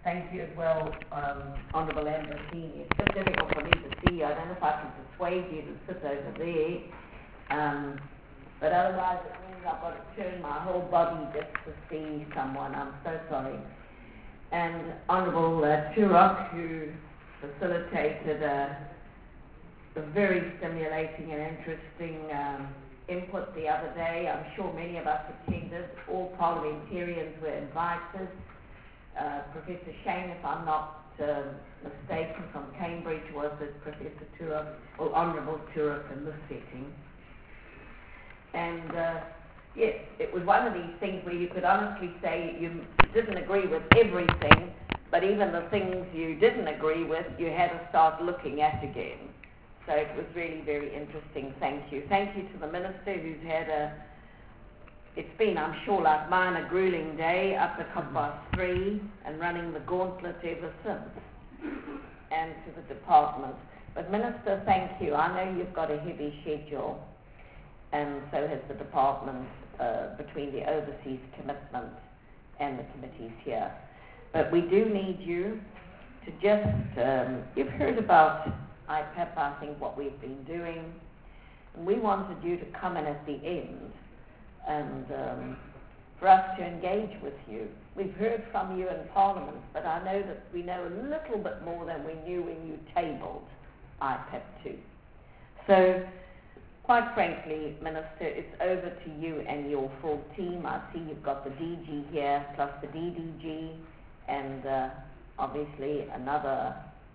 thank you as well, Honourable Ambrosini. It's just difficult for me to see you. I don't know if I can persuade you to sit over there. But otherwise it means I've got to turn my whole body just to see someone. I'm so sorry. And Honourable Turok, who facilitated a very stimulating and interesting input the other day. I'm sure many of us attended. All parliamentarians were invited. Professor Shane, if I'm not mistaken, from Cambridge, was it Professor Turok, or Honourable Turok in this setting. And yes, it was one of these things where you could honestly say you didn't agree with everything, but even the things you didn't agree with, you had to start looking at again. So it was really very interesting. Thank you. Thank you to the Minister who's had it's been, I'm sure, like mine, a grueling day, up at 3:30 and running the gauntlet ever since, and to the department. But Minister, thank you. I know you've got a heavy schedule, and so has the department between the overseas commitment and the committees here. But we do need you to just, you've heard about IPAP, I think, what we've been doing, and we wanted you to come in at the end and for us to engage with you. We've heard from you in Parliament, but I know that we know a little bit more than we knew when you tabled IPAP 2. So, quite frankly, Minister, it's over to you and your full team. I see you've got the DG here, plus the DDG, and obviously another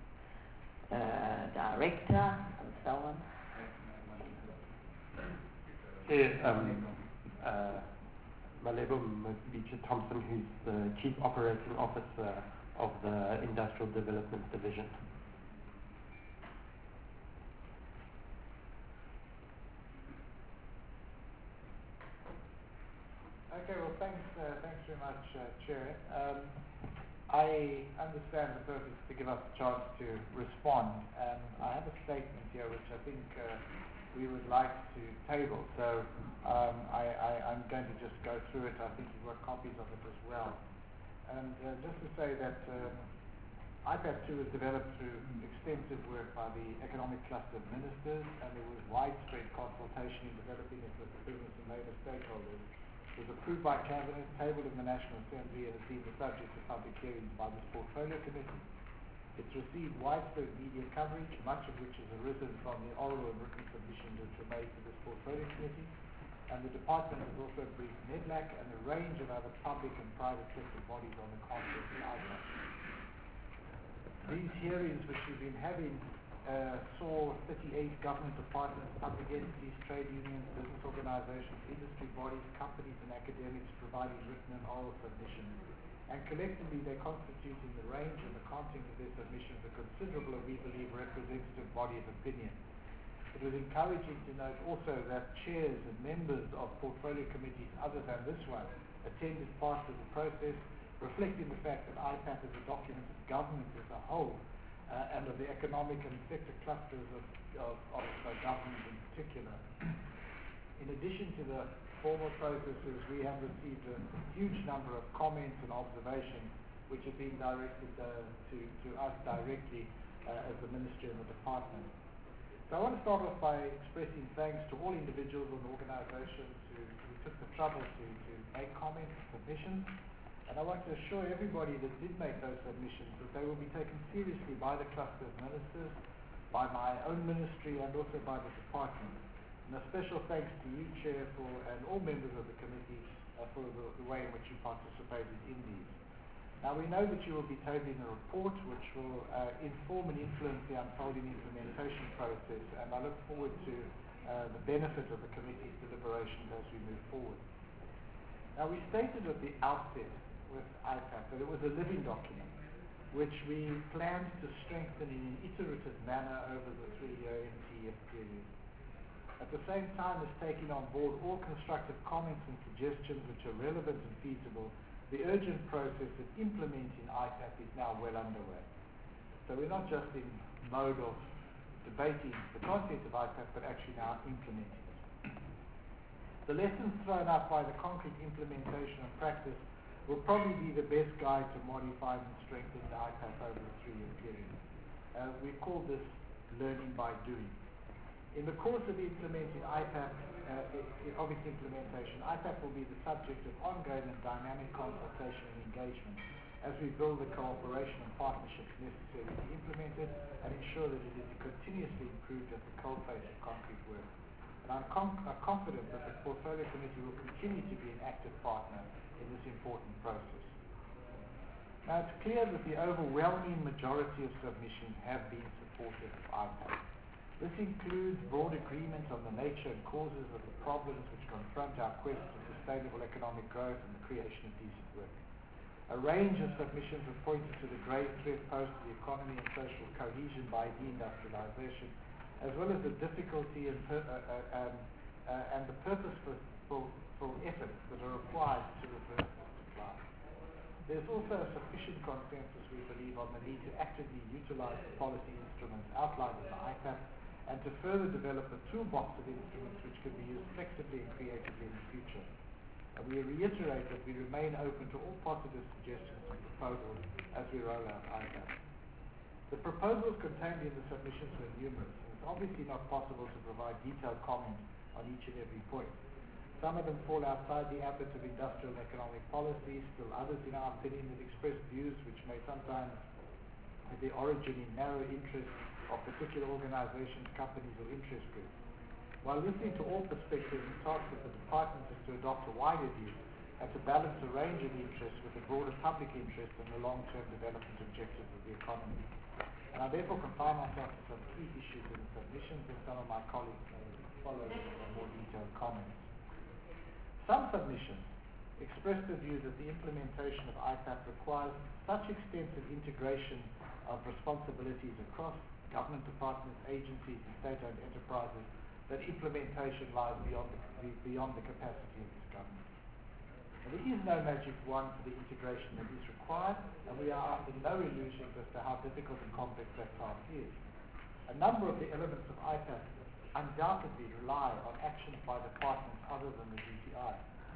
director, and so on. Malebo Beecher-Thompson, who's the Chief Operating Officer of the Industrial Development Division. Okay, well, thanks very much, Chair. I understand the purpose to give us a chance to respond. I have a statement here which I think we would like to table. So I'm going to just go through it. I think you've got copies of it as well. And just to say that IPAP 2 was developed through extensive work by the Economic Cluster of Ministers, and there was widespread consultation in developing it with the business and labour stakeholders. It was approved by Cabinet, tabled in the National Assembly, and has been the subject of public hearings by this Portfolio Committee. It's received widespread media coverage, much of which has arisen from the oral and written submissions which were made to this Portfolio Committee. And the Department has also briefed NEDLAC and a range of other public and private sector bodies on the concept of IPAP. These hearings which we've been having saw 38 government departments, public entities, trade unions, business organizations, industry bodies, companies and academics providing written and oral submissions. And collectively they constitute in the range and the content of their submissions a considerable and we believe representative body of opinion. It was encouraging to note also that chairs and members of portfolio committees other than this one attended part of the process, reflecting the fact that IPAP is a document of government as a whole and of the economic and sector clusters of government in particular. In addition to the formal processes, we have received a huge number of comments and observations which have been directed to us directly as the Ministry and the Department. So I want to start off by expressing thanks to all individuals and organizations who took the trouble to make comments and submissions. And I want to assure everybody that did make those submissions that they will be taken seriously by the cluster of ministers, by my own ministry, and also by the department. And a special thanks to you, Chair, and all members of the committee for the way in which you participated in these. Now, we know that you will be tabling a report which will inform and influence the unfolding implementation process, and I look forward to the benefit of the committee's deliberations as we move forward. Now, we stated at the outset with IPAP that it was a living document which we planned to strengthen in an iterative manner over the 3-year MTF period. At the same time as taking on board all constructive comments and suggestions which are relevant and feasible, the urgent process of implementing IPAP is now well underway. So we're not just in mode of debating the content of IPAP, but actually now implementing it. The lessons thrown up by the concrete implementation and practice will probably be the best guide to modify and strengthen the IPAP over a 3-year period. We call this learning by doing. In the course of implementing IPAP, of its implementation, IPAP will be the subject of ongoing and dynamic consultation and engagement as we build the cooperation and partnerships necessary to implement it and ensure that it is continuously improved at the coalface of concrete work. And I'm confident that the Portfolio Committee will continue to be an active partner in this important process. Now, it's clear that the overwhelming majority of submissions have been supportive of IPAP. This includes broad agreement on the nature and causes of the problems which confront our quest for sustainable economic growth and the creation of decent work. A range of submissions have pointed to the grave threat posed to the economy and social cohesion by deindustrialization, as well as the difficulty and the purposeful efforts that are required to reverse this decline. There's also a sufficient consensus, we believe, on the need to actively utilize the policy instruments outlined in the IPAP and to further develop a toolbox of instruments which can be used flexibly and creatively in the future. And we reiterate that we remain open to all positive suggestions and proposals as we roll out IPAP. The proposals contained in the submissions were numerous, and it's obviously not possible to provide detailed comment on each and every point. Some of them fall outside the ambit of industrial and economic policy, still others, in our opinion, have expressed views which may sometimes have their origin in narrow interests of particular organizations, companies, or interest groups. While listening to all perspectives, the task of the department is to adopt a wider view and to balance a range of interests with the broader public interest and the long-term development objectives of the economy. And I therefore confine myself to some key issues in the submissions, and some of my colleagues may follow with more detailed comments. Some submissions expressed the view that the implementation of IPAP requires such extensive integration of responsibilities across government departments, agencies, and state-owned enterprises that implementation lies beyond the capacity of this government. And there is no magic wand for the integration that is required, and we are under no illusions as to how difficult and complex that task is. A number of the elements of IPAP undoubtedly rely on actions by departments other than the DTI.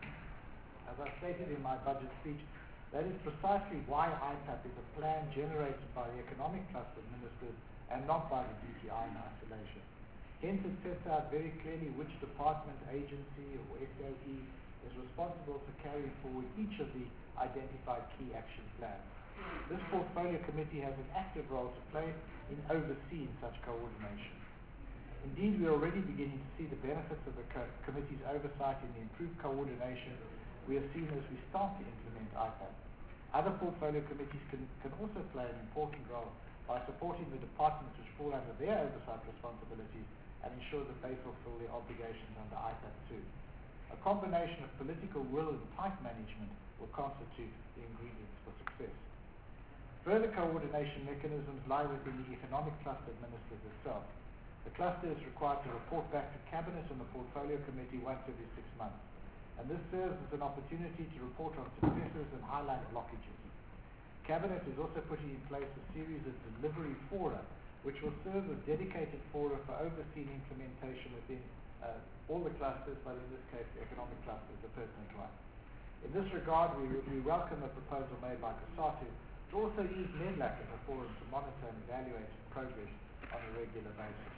As I stated in my budget speech, that is precisely why IPAP is a plan generated by the economic cluster ministers and not by the DTI in isolation. Hence, it sets out very clearly which department, agency, or SOE is responsible for carrying forward each of the identified key action plans. This Portfolio Committee has an active role to play in overseeing such coordination. Indeed, we are already beginning to see the benefits of the Committee's oversight in the improved coordination we have seen as we start to implement IPAP. Other Portfolio Committees can also play an important role by supporting the departments which fall under their oversight responsibilities and ensure that they fulfill their obligations under IPAP too. A combination of political will and tight management will constitute the ingredients for success. Further coordination mechanisms lie within the economic cluster ministers itself. The cluster is required to report back to Cabinet and the Portfolio Committee once every 6 months, and this serves as an opportunity to report on successes and highlight blockages. Cabinet is also putting in place a series of delivery fora, which will serve as dedicated fora for overseeing implementation within all the clusters, but in this case the economic cluster is the pertinent one. In this regard, we welcome the proposal made by COSATU to also use NEDLAC as a forum to monitor and evaluate progress on a regular basis.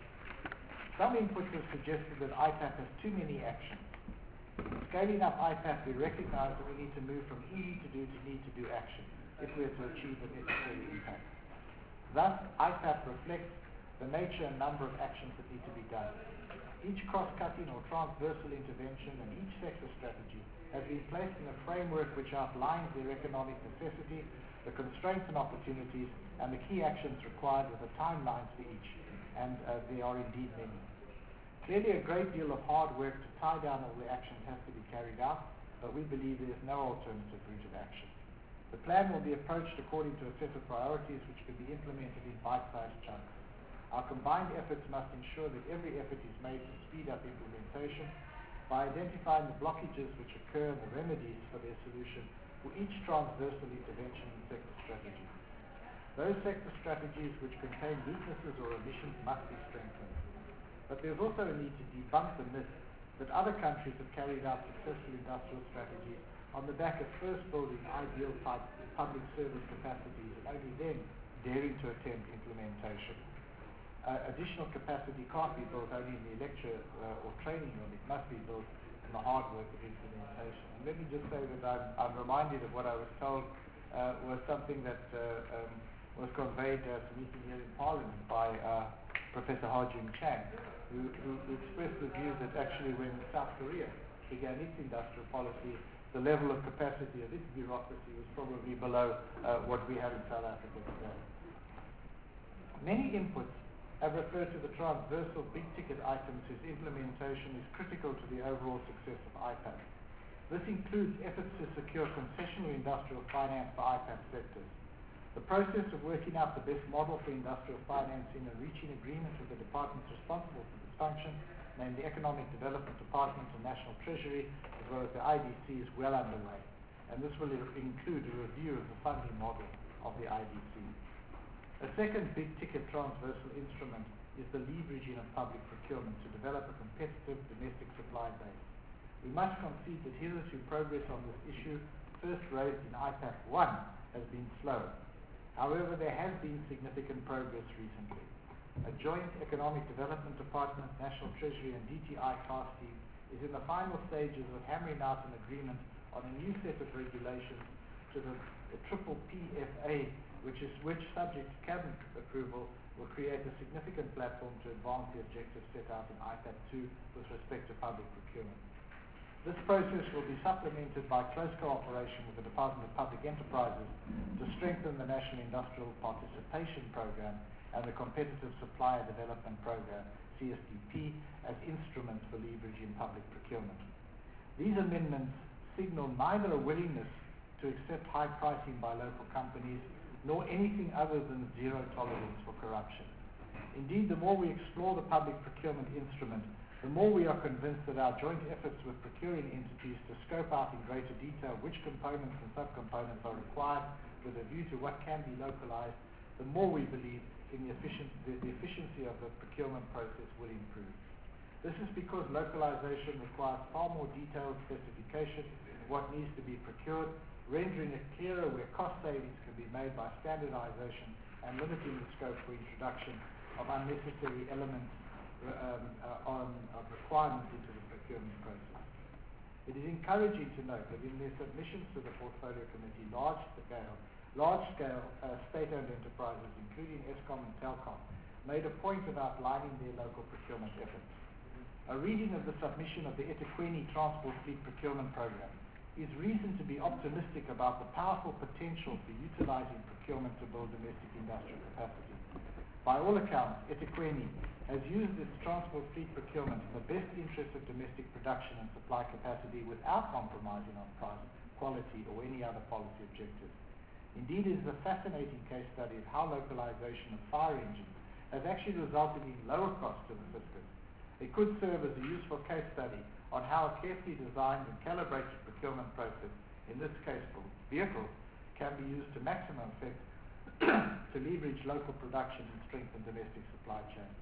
Some inputs have suggested that IPAP has too many actions. In scaling up IPAP, we recognize that we need to move from easy to do to need to do action if we are to achieve the necessary impact. Thus, IPAP reflects the nature and number of actions that need to be done. Each cross-cutting or transversal intervention and each sector strategy has been placed in a framework which outlines their economic necessity, the constraints and opportunities, and the key actions required with the timelines for each, and there are indeed many. Clearly, a great deal of hard work to tie down all the actions has to be carried out, but we believe there is no alternative route of action. The plan will be approached according to a set of priorities which can be implemented in bite-sized chunks. Our combined efforts must ensure that every effort is made to speed up implementation by identifying the blockages which occur and the remedies for their solution for each transversal intervention and sector strategy. Those sector strategies which contain weaknesses or omissions must be strengthened. But there's also a need to debunk the myth that other countries have carried out successful industrial strategies on the back of first building ideal type public service capacities and only then daring to attempt implementation. Additional capacity can't be built only in the lecture or training room, it must be built in the hard work of implementation. And let me just say that I'm reminded of what I was told was something that was conveyed at a meeting here in Parliament by Professor Ha-Joon Chang, who expressed the view that actually when South Korea began its industrial policy, the level of capacity of its bureaucracy was probably below what we have in South Africa today. Many inputs have referred to the transversal big-ticket items whose implementation is critical to the overall success of IPAP. This includes efforts to secure concessional industrial finance for IPAP sectors. The process of working out the best model for industrial financing and reaching agreement with the departments responsible for this function, namely the Economic Development Department and National Treasury, as well as the IDC, is well underway. And this will include a review of the funding model of the IDC. A second big-ticket transversal instrument is the leveraging of public procurement to develop a competitive domestic supply base. We must concede that hitherto progress on this issue, first raised in IPAP 1, has been slow. However, there has been significant progress recently. A joint Economic Development Department, National Treasury and DTI task team is in the final stages of hammering out an agreement on a new set of regulations to the triple PFA, which subject to cabinet approval will create a significant platform to advance the objectives set out in IPAP 2 with respect to public procurement. This process will be supplemented by close cooperation with the Department of Public Enterprises to strengthen the National Industrial Participation Program and the Competitive Supplier Development Program, CSDP, as instruments for leveraging public procurement. These amendments signal neither a willingness to accept high pricing by local companies nor anything other than zero tolerance for corruption. Indeed, the more we explore the public procurement instrument, the more we are convinced that our joint efforts with procuring entities to scope out in greater detail which components and subcomponents are required with a view to what can be localized, the more we believe in the efficiency of the procurement process will improve. This is because localization requires far more detailed specification of what needs to be procured, rendering it clearer where cost savings can be made by standardization and limiting the scope for introduction of unnecessary elements of requirements into the procurement process. It is encouraging to note that in their submissions to the Portfolio Committee, large-scale state-owned enterprises, including Eskom and Telkom, made a point of outlining their local procurement efforts. A reading of the submission of the eThekwini Transport Fleet Procurement Program is reason to be optimistic about the powerful potential for utilizing procurement to build domestic industrial capacity. By all accounts, eThekwini has used its transport fleet procurement in the best interest of domestic production and supply capacity without compromising on price, quality, or any other policy objectives. Indeed, it is a fascinating case study of how localization of fire engines has actually resulted in lower costs to the fiscus. It could serve as a useful case study on how a carefully designed and calibrated procurement process, in this case for vehicles, can be used to maximum effect to leverage local production and strengthen domestic supply chains.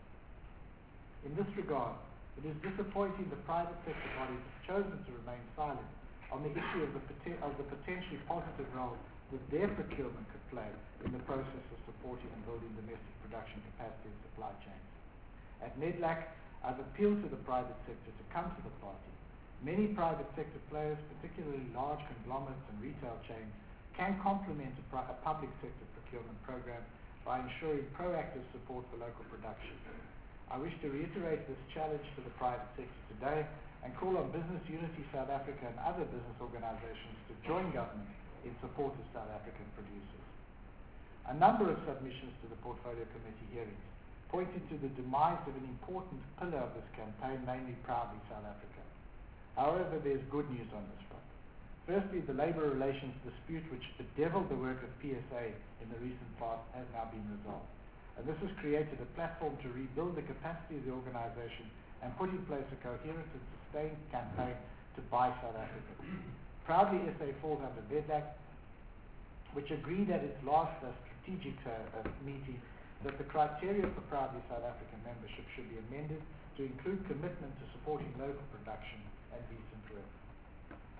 In this regard, it is disappointing the private sector bodies have chosen to remain silent on the issue of the potentially positive role that their procurement could play in the process of supporting and building domestic production capacity and supply chains. At NEDLAC, I've appealed to the private sector to come to the party. Many private sector players, particularly large conglomerates and retail chains, can complement a public sector procurement program by ensuring proactive support for local production. I wish to reiterate this challenge to the private sector today and call on Business Unity South Africa and other business organizations to join government in support of South African producers. A number of submissions to the Portfolio Committee hearings pointed to the demise of an important pillar of this campaign, namely Proudly South Africa. However, there's good news on this front. Firstly, the labour relations dispute which bedeviled the work of PSA in the recent past has now been resolved. And this has created a platform to rebuild the capacity of the organisation and put in place a coherent and sustained campaign to buy South Africa. Proudly SA falls under NEDLAC, which agreed at its last strategic meeting that the criteria for Proudly South African membership should be amended to include commitment to supporting local production and decent work.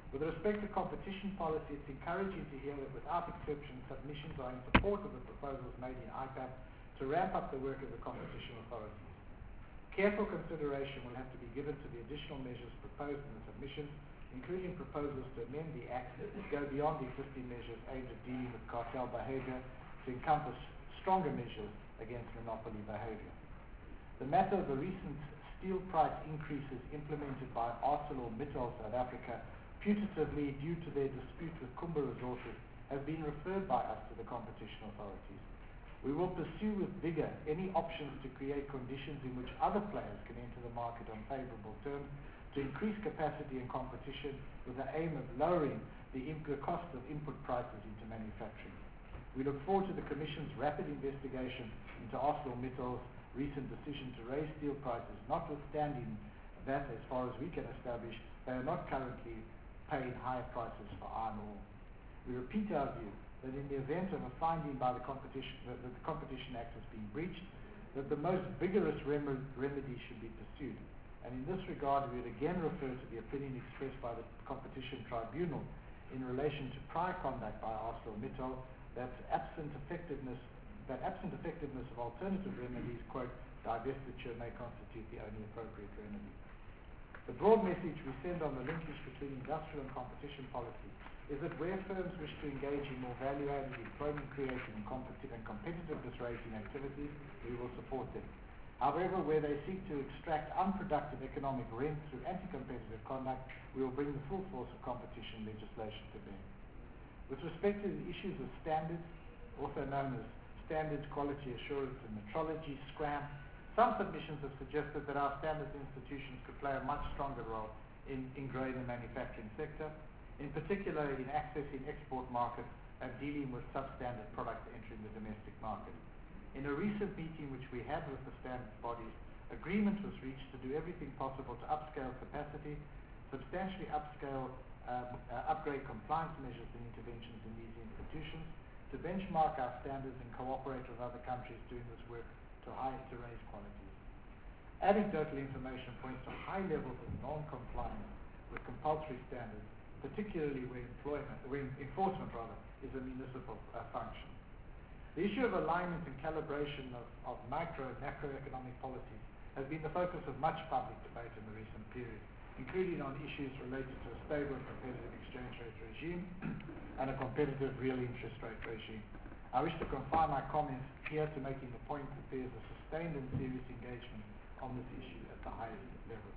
With respect to competition policy, it's encouraging to hear that without exception, submissions are in support of the proposals made in IPAP to ramp up the work of the competition authorities. Careful consideration will have to be given to the additional measures proposed in the submissions, including proposals to amend the Act to go beyond the existing measures aimed at dealing with cartel behavior to encompass stronger measures against monopoly behavior. The matter of the recent steel price increases implemented by ArcelorMittal South Africa, putatively due to their dispute with Kumba Resources, has been referred by us to the competition authorities. We will pursue with vigor any options to create conditions in which other players can enter the market on favorable terms to increase capacity and competition with the aim of lowering the cost of input prices into manufacturing. We look forward to the Commission's rapid investigation into ArcelorMittal's recent decision to raise steel prices, notwithstanding that, as far as we can establish, they are not currently paying higher prices for iron ore. We repeat our view that in the event of a finding by the Competition that the Competition Act has been breached, that the most vigorous remedy should be pursued. And in this regard, we would again refer to the opinion expressed by the Competition Tribunal in relation to prior conduct by ArcelorMittal that absent effectiveness of alternative remedies, quote, divestiture may constitute the only appropriate remedy. The broad message we send on the linkage between industrial and competition policy is that where firms wish to engage in more value-added, employment-creating and competitiveness-raising activities, we will support them. However, where they seek to extract unproductive economic rent through anti-competitive conduct, we will bring the full force of competition legislation to bear. With respect to the issues of standards, also known as standards, quality assurance and metrology, SQAM, some submissions have suggested that our standards institutions could play a much stronger role in growing the manufacturing sector, in particular in accessing export markets and dealing with substandard products entering the domestic market. In a recent meeting which we had with the standards bodies, agreement was reached to do everything possible to upscale capacity, substantially upgrade compliance measures and interventions in these institutions, to benchmark our standards and cooperate with other countries doing this work to raise qualities. Anecdotal information points to high levels of non-compliance with compulsory standards, particularly where enforcement is a municipal function. The issue of alignment and calibration of micro and macroeconomic policies has been the focus of much public debate in the recent period, including on issues related to a stable and competitive exchange rate regime and a competitive real interest rate regime. I wish to confine my comments here to making the point that there is a sustained and serious engagement on this issue at the highest level.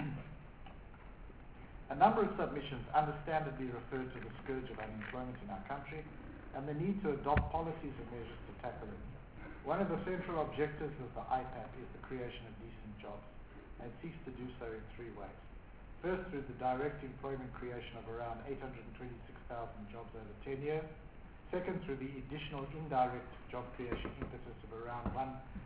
A number of submissions understandably refer to the scourge of unemployment in our country and the need to adopt policies and measures to tackle it. One of the central objectives of the IPAP is the creation of decent jobs, and it seeks to do so in three ways. First, through the direct employment creation of around 826,000 jobs over 10 years. Second, through the additional indirect job creation impetus of around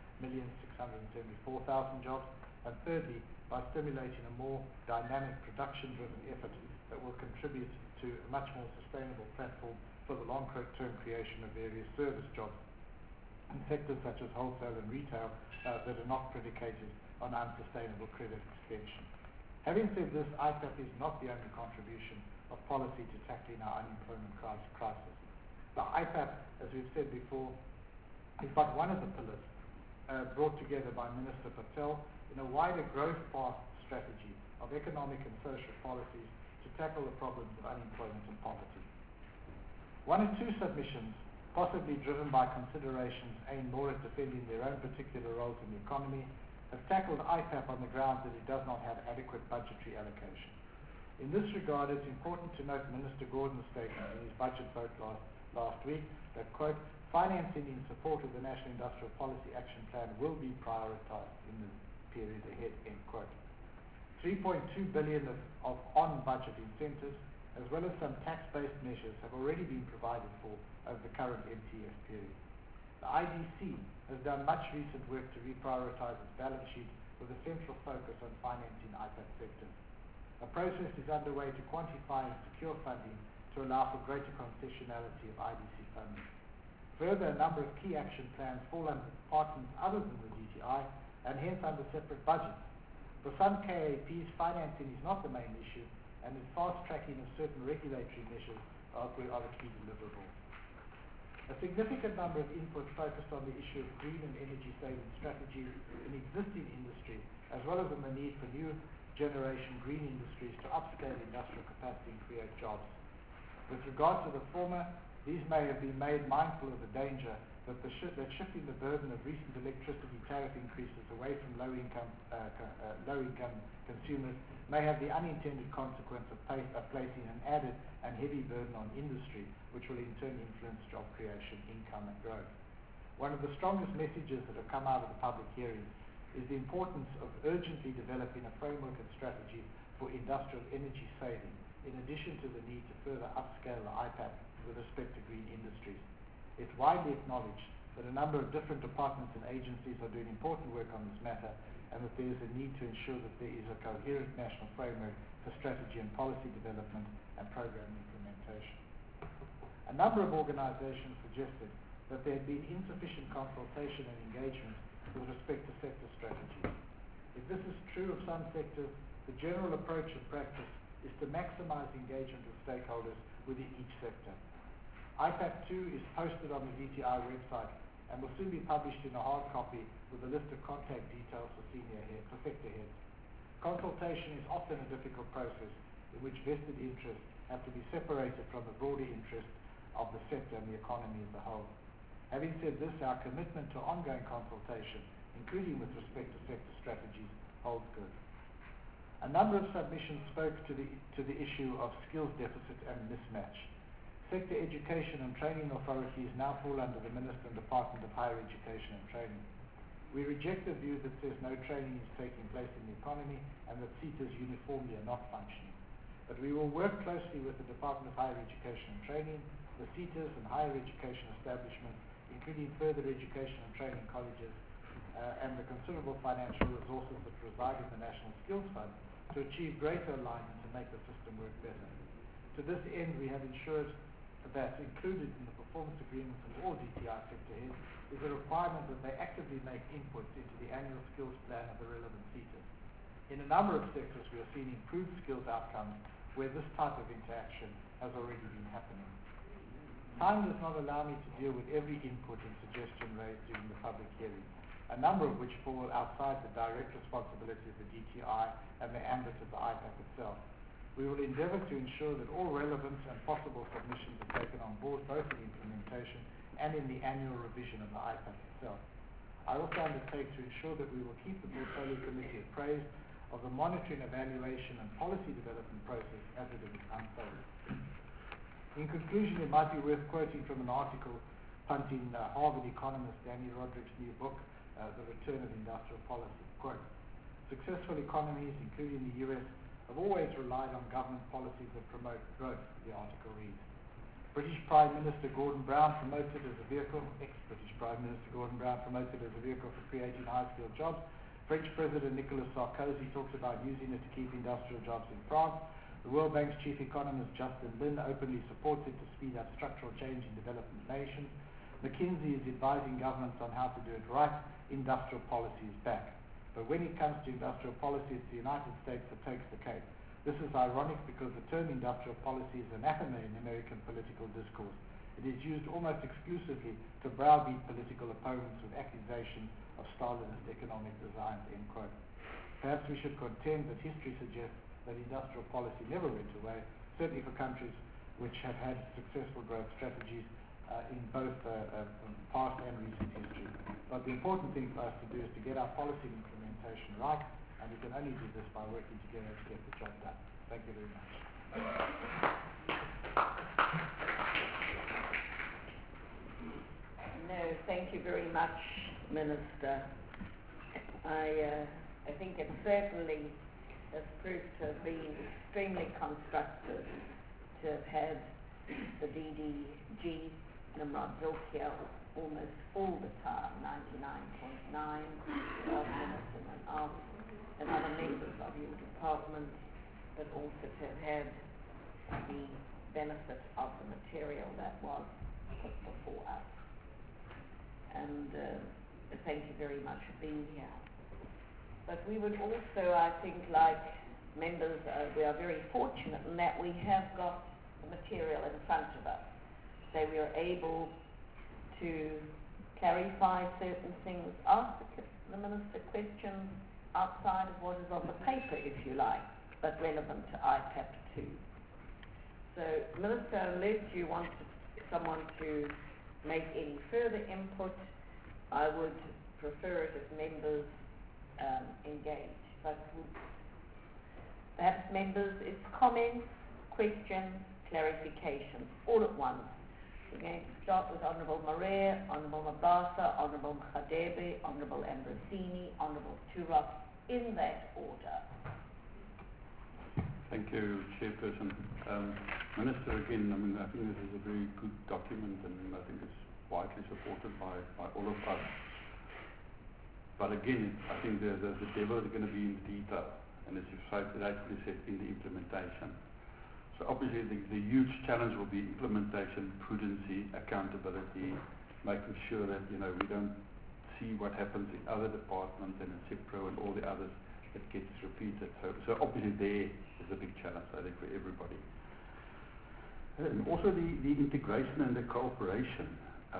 1,674,000 jobs. And thirdly, by stimulating a more dynamic production-driven effort that will contribute to a much more sustainable platform for the long-term creation of various service jobs in sectors such as wholesale and retail that are not predicated on unsustainable credit extension. Having said this, IPAP is not the only contribution of policy to tackling our unemployment crisis. The IPAP, as we've said before, is but one of the pillars brought together by Minister Patel in a wider growth path strategy of economic and social policies to tackle the problems of unemployment and poverty. One or two submissions, possibly driven by considerations aimed more at defending their own particular roles in the economy, have tackled IPAP on the grounds that it does not have adequate budgetary allocation. In this regard, it's important to note Minister Gordon's statement in his budget vote last week that, quote, financing in support of the National Industrial Policy Action Plan will be prioritized in the period ahead, end quote. 3.2 billion of on-budget incentives, as well as some tax-based measures, have already been provided for over the current MTF period. The IDC has done much recent work to reprioritize its balance sheet with a central focus on financing IPAP sectors. A process is underway to quantify and secure funding to allow for greater concessionality of IDC funding. Further, a number of key action plans fall under departments other than the DTI and hence under separate budgets. For some KAPs, financing is not the main issue, and the fast-tracking of certain regulatory measures are the key deliverables. A significant number of inputs focused on the issue of green and energy-saving strategies in existing industry, as well as on the need for new generation green industries to upscale industrial capacity and create jobs. With regard to the former, these may have been made mindful of the danger that shifting the burden of recent electricity tariff increases away from low-income consumers may have the unintended consequence of placing an added and heavy burden on industry, which will in turn influence job creation, income and growth. One of the strongest messages that have come out of the public hearings is the importance of urgently developing a framework and strategy for industrial energy saving, in addition to the need to further upscale the IPAP with respect to green industries. It's widely acknowledged that a number of different departments and agencies are doing important work on this matter, and that there is a need to ensure that there is a coherent national framework for strategy and policy development and program implementation. A number of organizations suggested that there had been insufficient consultation and engagement with respect to sector strategies. If this is true of some sectors, the general approach and practice is to maximize engagement with stakeholders within each sector. IPAP 2 is posted on the DTI website and will soon be published in a hard copy with a list of contact details for sector heads. Consultation is often a difficult process in which vested interests have to be separated from the broader interest of the sector and the economy as a whole. Having said this, our commitment to ongoing consultation, including with respect to sector strategies, holds good. A number of submissions spoke to the issue of skills deficit and mismatch. Sector education and training authorities now fall under the Minister and Department of Higher Education and Training. We reject the view that says no training is taking place in the economy and that SETAs uniformly are not functioning. But we will work closely with the Department of Higher Education and Training, the SETAs and higher education establishments, including further education and training colleges, and the considerable financial resources that reside in the National Skills Fund to achieve greater alignment and make the system work better. To this end, we have ensured that included in the performance agreements of all DTI sector heads is a requirement that they actively make inputs into the annual skills plan of the relevant SETAs. In a number of sectors, we are seeing improved skills outcomes where this type of interaction has already been happening. Time does not allow me to deal with every input and suggestion raised during the public hearing, a number of which fall outside the direct responsibility of the DTI and the ambit of the IPAP itself. We will endeavour to ensure that all relevant and possible submissions are taken on board both in implementation and in the annual revision of the IPAP itself. I also undertake to ensure that we will keep the Portfolio Committee appraised of the monitoring, evaluation and policy development process as it unfolds. In conclusion, it might be worth quoting from an article punting Harvard economist Danny Roderick's new book, The Return of Industrial Policy. Quote, "Successful economies, including the US, have always relied on government policies that promote growth," the article reads. British Prime Minister Gordon Brown promoted as a vehicle, ex-British Prime Minister Gordon Brown promoted as a vehicle for creating high-skilled jobs. French President Nicolas Sarkozy talks about using it to keep industrial jobs in France. The World Bank's chief economist Justin Lin openly supports it to speed up structural change in developing nations. McKinsey is advising governments on how to do it right. Industrial policy is back. But when it comes to industrial policy, it's the United States that takes the cake. This is ironic because the term industrial policy is anathema in American political discourse. It is used almost exclusively to browbeat political opponents with accusations of Stalinist economic designs, end quote. Perhaps we should contend that history suggests that industrial policy never went away, certainly for countries which have had successful growth strategies in both past and recent history. But the important thing for us to do is to get our policy implementation right, and we can only do this by working together to get the job done. Thank you very much. No, thank you very much, Minister. I think it certainly has proved to have been extremely constructive to have had the DDG, Nimrod Zulkifli, almost all the time, 99.9, Minister and other members of your department, but also to have had the benefit of the material that was put before us. And thank you very much for being here. But we would also, I think, like members, we are very fortunate in that we have got the material in front of us. So we are able to clarify certain things, ask the Minister questions outside of what is on the paper, if you like, but relevant to ICAP too. So, Minister, unless you want someone to make any further input, I would prefer it if members engage. But perhaps members, it's comments, questions, clarifications, all at once. We're going to start with Honourable Marais, Honourable Mabasa, Honourable Mkhadebe, Honourable Ambrosini, Honourable Turok, in that order. Thank you, Chairperson. Minister, again, I think this is a very good document, and I think it's widely supported by all of us. But again, I think the devil is going to be in the detail, and as you've rightfully said, in the implementation. So obviously the huge challenge will be implementation, prudency, accountability, making sure that we don't see what happens in other departments and in CIPRO and all the others that gets repeated. So obviously there is a big challenge, I think, for everybody. And also the integration and the cooperation.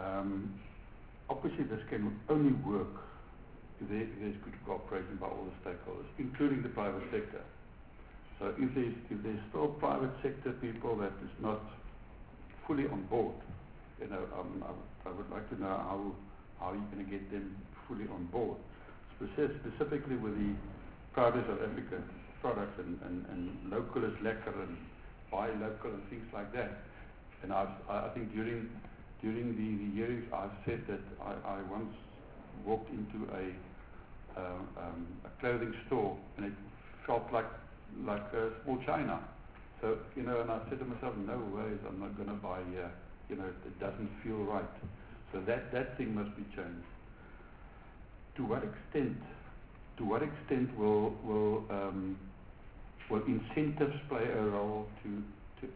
Obviously this can only work if there's good cooperation by all the stakeholders, including the private sector. So if there's still private sector people that is not fully on board, I would like to know how you're going to get them fully on board, specifically with the Proudly South African products and local is lekker and buy local and things like that. And I think during the hearings I've said that I once walked into a clothing store and it felt like small China. So, and I said to myself, no ways, I'm not going to buy here. It doesn't feel right. So that thing must be changed. To what extent will incentives play a role to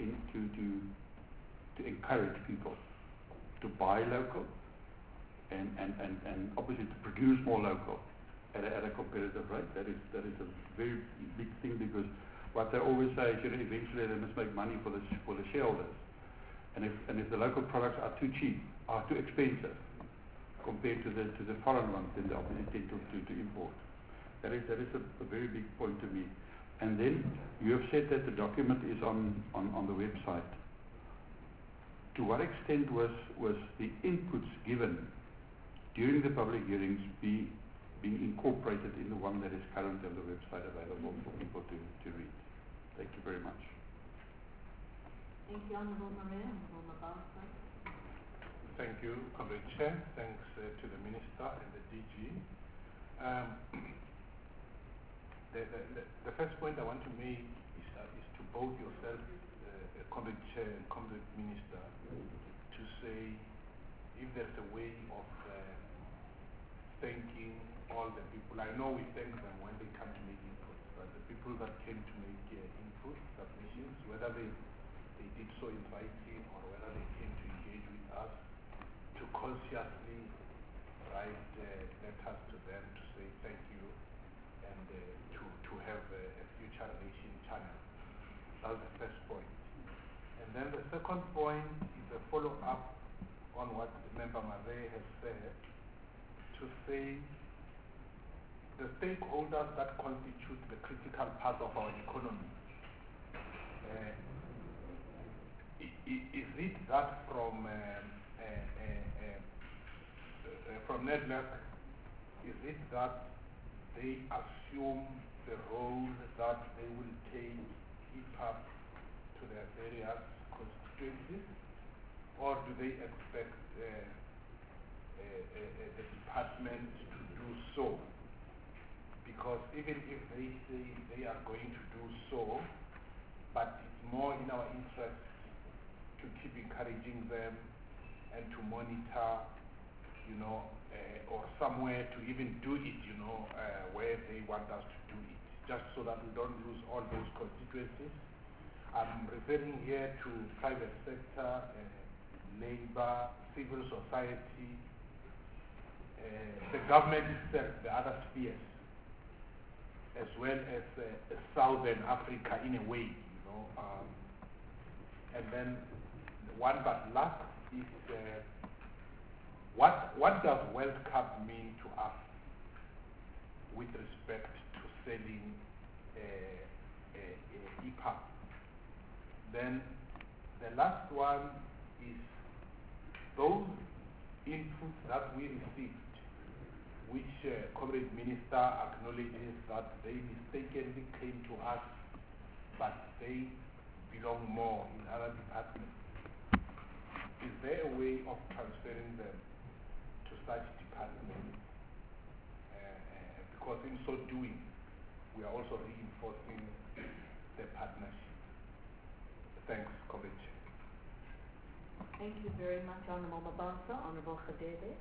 encourage people to buy local and obviously to produce more local at a competitive rate? That is a very big thing, because what they always say is eventually they must make money for the shareholders. And if the local products are too cheap, are too expensive compared to the foreign ones, then they obviously tend to import. That is a very big point to me. And then you have said that the document is on the website. To what extent was the inputs given during the public hearings being incorporated in the one that is currently on the website available for people to read? Thank you very much. Thank you, Honourable Marais. Honourable Mabasa. Thank you, Comrade Chair. Thanks to the Minister and the DG. The first point I want to make is to both yourself, Comrade Chair and Comrade Minister, to say if there's a way of thanking all the people. I know we thank them when they come to make input, but the people that came to make input, submissions, whether they did so in writing or whether they came to engage with us, to consciously write letters to them to say thank you and to have a future relation channel. That's the first point. And then the second point is a follow-up on what Member Marais has said, to say the stakeholders that constitute the critical part of our economy. Is it that from NEDLAC, is it that they assume the role that they will take EPAP to their various constituencies, or do they expect the department to do so? Because even if they say they are going to do so, but it's more in our interest to keep encouraging them and to monitor, or somewhere to even do it, where they want us to do it, just so that we don't lose all those constituencies. I'm referring here to private sector, labor, civil society, the government itself, the other spheres. as well as Southern Africa in a way, and then one but last is what does World Cup mean to us with respect to selling EPUB? Then the last one is those inputs that we received, which Comrade Minister acknowledges that they mistakenly came to us, but they belong more in other departments. Is there a way of transferring them to such departments? Because in so doing, we are also reinforcing the partnership. Thanks, Comrade Chair. Thank you very much, Honourable Mabasa. Honourable Khadebe.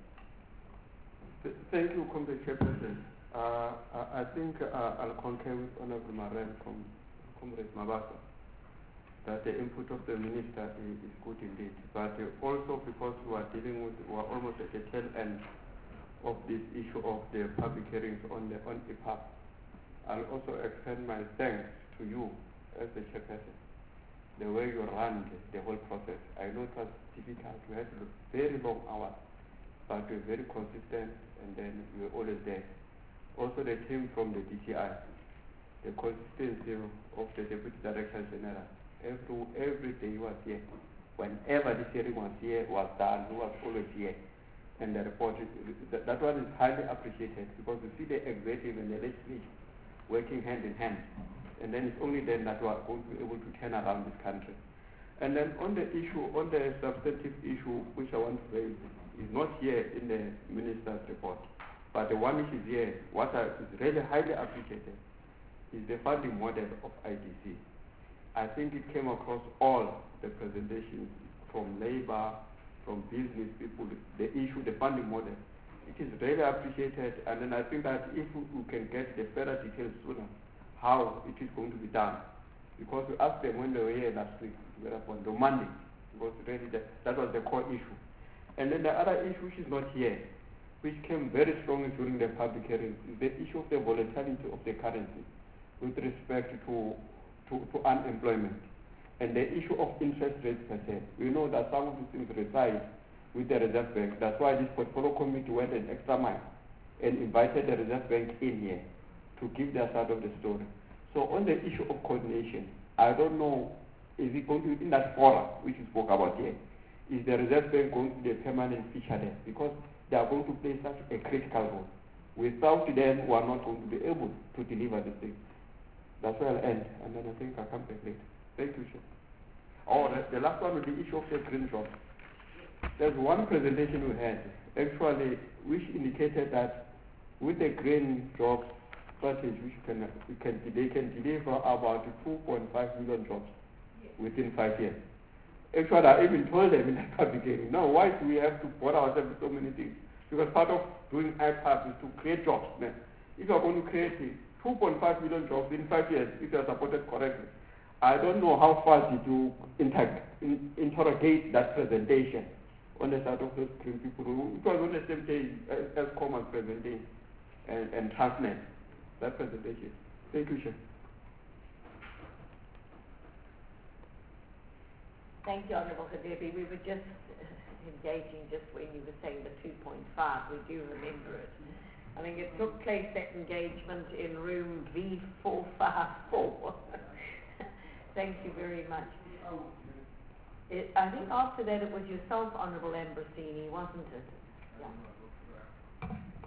Thank you, Comrade Chairperson. I think I'll concur with Honourable Marem from Comrade Mabasa that the input of the Minister is good indeed. But also because we are almost at the tail end of this issue of the public hearings on EPUB, I'll also extend my thanks to you as the Chairperson. The way you ran the whole process. I know it was difficult. We had very long hours, but we were very consistent, and then we were always there. Also the team from the DTI, the consistency of the Deputy Director General. Every day he was here. Whenever the hearing was here, was done, he was always here. And the report, that one is highly appreciated because you see the executive and the legislature working hand in hand. And then it's only then that we are going to be able to turn around this country. And then on the substantive issue, which I want to raise, is not here in the Minister's report. But the one which is here, what is really highly appreciated, is the funding model of IDC. I think it came across all the presentations from labor, from business people, the issue, the funding model. It is really appreciated, and then I think that if we can get the further details sooner, how it is going to be done. Because we asked them when they were here last week, on the Monday, because really that was the core issue. And then the other issue which is not here, which came very strongly during the public hearings, is the issue of the volatility of the currency with respect to unemployment. And the issue of interest rates per se. We know that some of these things reside with the Reserve Bank. That's why this portfolio committee went an extra mile and invited the Reserve Bank in here to give their side of the story. So on the issue of coordination, I don't know, is it going to be in that forum which we spoke about here? Is the Reserve Bank going to be a permanent feature there? Because they are going to play such a critical role. Without them, we are not going to be able to deliver the thing. That's where I'll end, and then I think I'll come back later. Thank you, Chair. Oh, the last one will be the issue of the green jobs. There's one presentation we had, actually, which indicated that with the green jobs strategy, they can deliver about 2.5 million jobs within 5 years. Actually, I even told them in the public hearing, no, why do we have to bother ourselves with so many things? Because part of doing IPUB is to create jobs. Man. If you are going to create 2.5 million jobs in 5 years, if you are supported correctly, I don't know how far did you interrogate that presentation on the side of those green people. It was on the same day as Commons presenting and Transnet, that presentation. Thank you, Chair. Thank you, Honourable Khadebe. We were just engaging just when you were saying the 2.5. We do remember it. I think it took place, that engagement, in room V454. Thank you very much. I think after that it was yourself, Honourable Ambrosini, wasn't it? Yeah.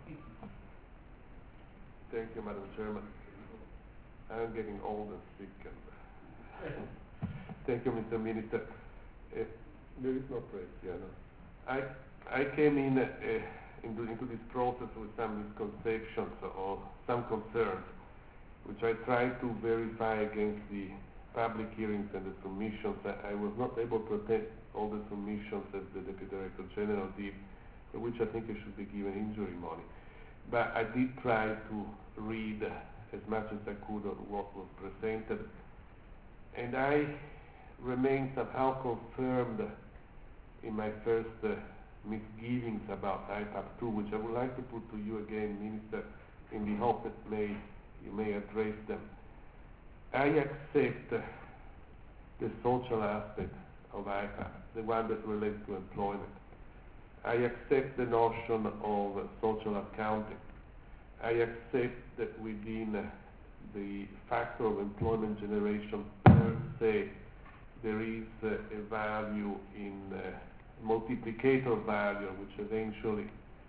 Thank you, Madam Chairman. I'm getting old and sick. Thank you, Mr. Minister. There is no praise, yeah, no. I came into this process with some misconceptions or some concerns, which I tried to verify against the public hearings and the submissions. I was not able to attend all the submissions as the Deputy Director General did, for which I think I should be given injury money. But I did try to read as much as I could of what was presented, and I remain somehow confirmed in my first misgivings about IPUB 2, which I would like to put to you again, Minister, in the hope that may you may address them. I accept the social aspect of IPAC, the one that relates to employment. I accept the notion of social accounting. I accept that within the factor of employment generation per se, there is a value in multiplicator value, which eventually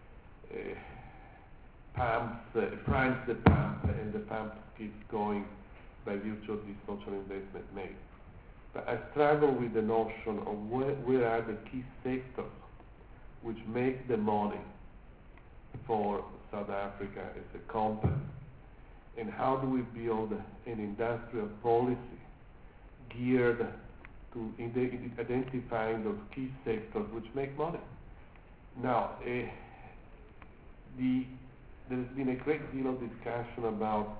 primes the pump, and the pump keeps going by virtue of the social investment made. But I struggle with the notion of where are the key sectors which make the money for South Africa as a company, and how do we build an industrial policy geared to identifying those key sectors which make money. Now, there's been a great deal of discussion about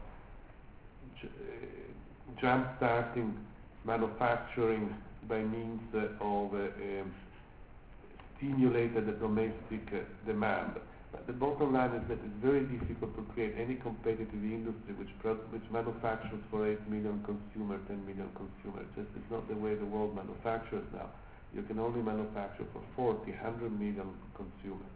jump-starting manufacturing by means of stimulated domestic demand. But the bottom line is that it's very difficult to create any competitive industry which manufactures for 8 million consumers, 10 million consumers. It's not the way the world manufactures now. You can only manufacture for 40, 100 million consumers.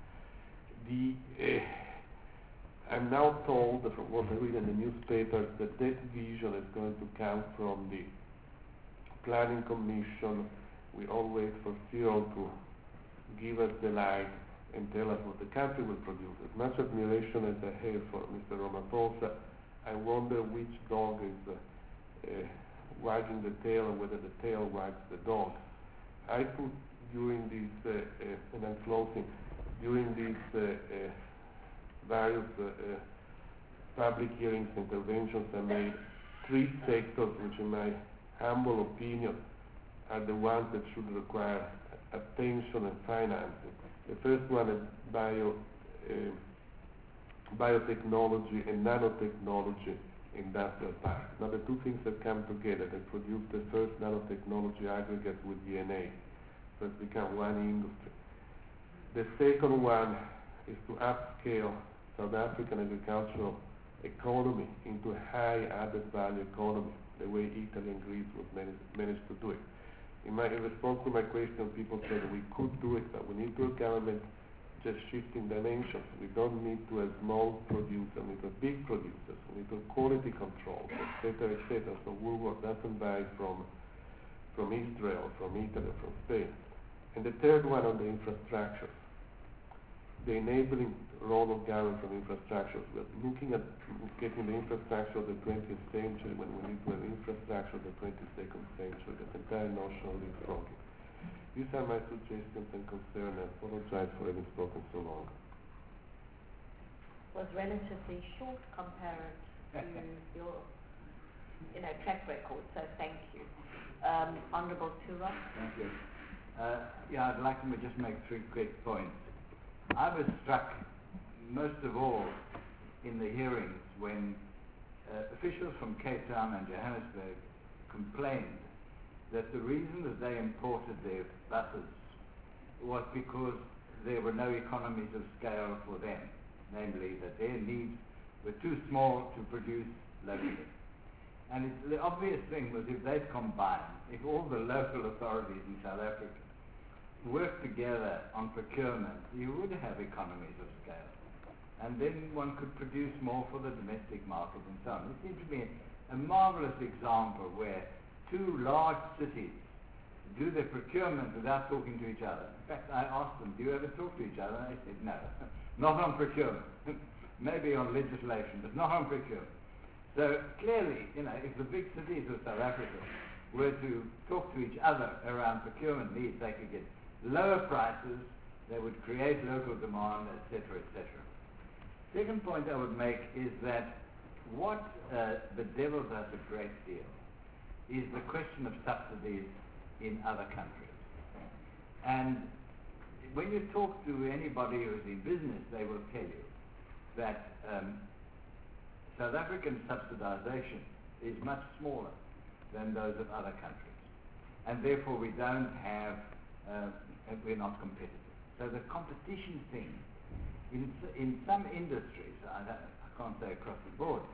I'm now told, from what I read in the newspapers, that vision is going to come from the Planning Commission. We all wait for Cyril to give us the light and tell us what the country will produce. As much admiration as I have for Mr. Ramaphosa, I wonder which dog is wagging the tail, or whether the tail wags the dog. I put during this, and I'm closing, during these various public hearings, interventions I made, 3 sectors which in my humble opinion are the ones that should require attention and financing. The first one is biotechnology and nanotechnology industrial park. Now the 2 things have come together. They produced the first nanotechnology aggregate with DNA. So it's become one industry. The second one is to upscale South African agricultural economy into a high added value economy, the way Italy and Greece managed to do it. In response to my question, people said we could do it, but we need to a government just shifting dimensions. We don't need to have small producers, we need to have big producers, we need to have quality control, etc., etc. So Woolworth doesn't buy from Israel, from Italy, from Spain. And the third one on the infrastructure, the enabling role of government from infrastructure. We're looking at getting the infrastructure of the 20th century when we need to have infrastructure of the 22nd century, the entire notion of leapfrogging. These are my suggestions and concerns. I apologize for having spoken so long. Was relatively short compared to your track record, so thank you. Honourable Tura? Thank you. I'd like to just make 3 quick points. I was struck most of all in the hearings when officials from Cape Town and Johannesburg complained that the reason that they imported their buses was because there were no economies of scale for them, namely that their needs were too small to produce locally. And the obvious thing was if they'd combined, if all the local authorities in South Africa work together on procurement, you would have economies of scale. And then one could produce more for the domestic market and so on. It seems to me a marvelous example where 2 large cities do their procurement without talking to each other. In fact, I asked them, do you ever talk to each other? And they said, no, not on procurement. Maybe on legislation, but not on procurement. So clearly, if the big cities of South Africa were to talk to each other around procurement needs, they could get lower prices, they would create local demand, etc., etc. Second point I would make is that what bedevils us a great deal is the question of subsidies in other countries. And when you talk to anybody who's in business, they will tell you that South African subsidization is much smaller than those of other countries. And therefore we don't have, we're not competitive. So the competition thing, in some industries, I can't say across the board,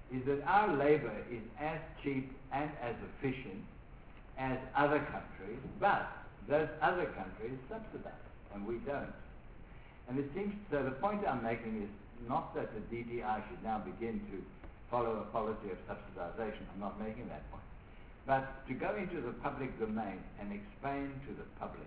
is that our labor is as cheap and as efficient as other countries, but those other countries subsidize, and we don't. And it seems, so the point I'm making is not that the DTI should now begin to follow a policy of subsidization. I'm not making that point. But to go into the public domain and explain to the public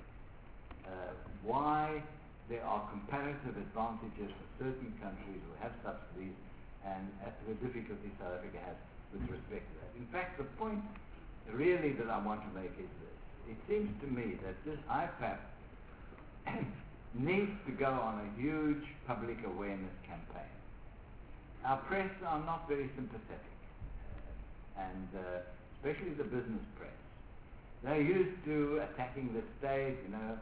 why there are comparative advantages for certain countries who have subsidies and the difficulty South Africa has with respect to that. In fact, the point really that I want to make is this. It seems to me that this IFAP needs to go on a huge public awareness campaign. Our press are not very sympathetic, and especially the business press. They're used to attacking the state,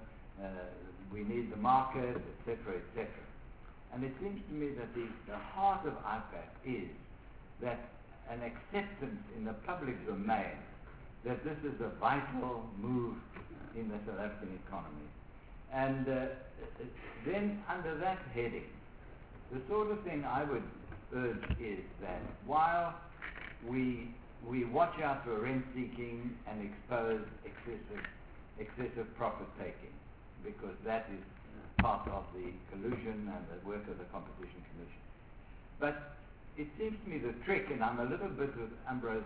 we need the market, etc., etc. And it seems to me that the heart of IFAP is that an acceptance in the public domain that this is a vital move in the South African economy. And then under that heading, the sort of thing I would urge is that while we watch out for rent-seeking and expose excessive profit-taking, because that is part of the collusion and the work of the Competition Commission. But it seems to me the trick, and I'm a little bit with Ambrose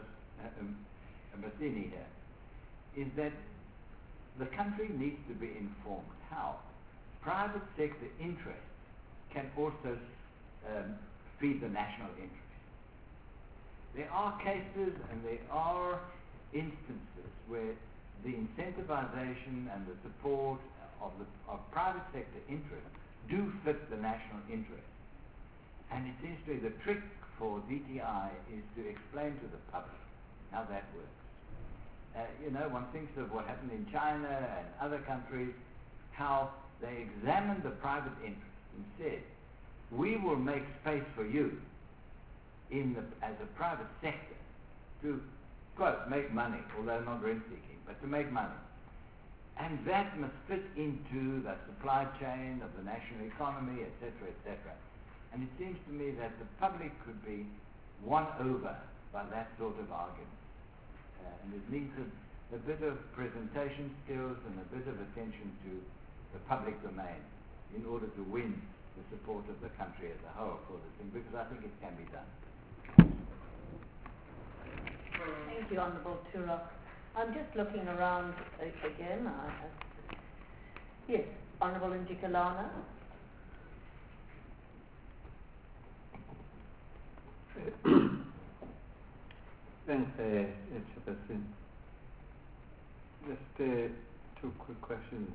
Masini here, is that the country needs to be informed how private sector interests can also feed the national interest. There are cases and there are instances where the incentivization and the support of private sector interests do fit the national interest. And it seems to me the trick for DTI is to explain to the public how that works. One thinks of what happened in China and other countries, how they examined the private interest and said, we will make space for you as a private sector to, quote, make money, although not rent-seeking, but to make money. And that must fit into the supply chain of the national economy, etc., etc. And it seems to me that the public could be won over by that sort of argument. And it needs a bit of presentation skills and a bit of attention to the public domain in order to win the support of the country as a whole for this thing, because I think it can be done. Thank you, Honourable Turok. I'm just looking around again. Yes, Honourable Njikalana. Thanks, Chairperson. Just two quick questions.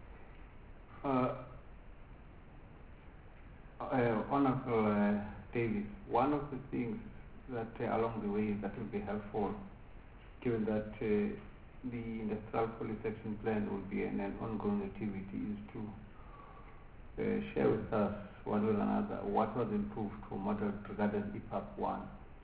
Honourable Davis, one of the things that along the way that will be helpful, given that the Industrial Policy Action Plan will be an ongoing activity, is to share with us one way or another what was improved from what regarded EPAP 1.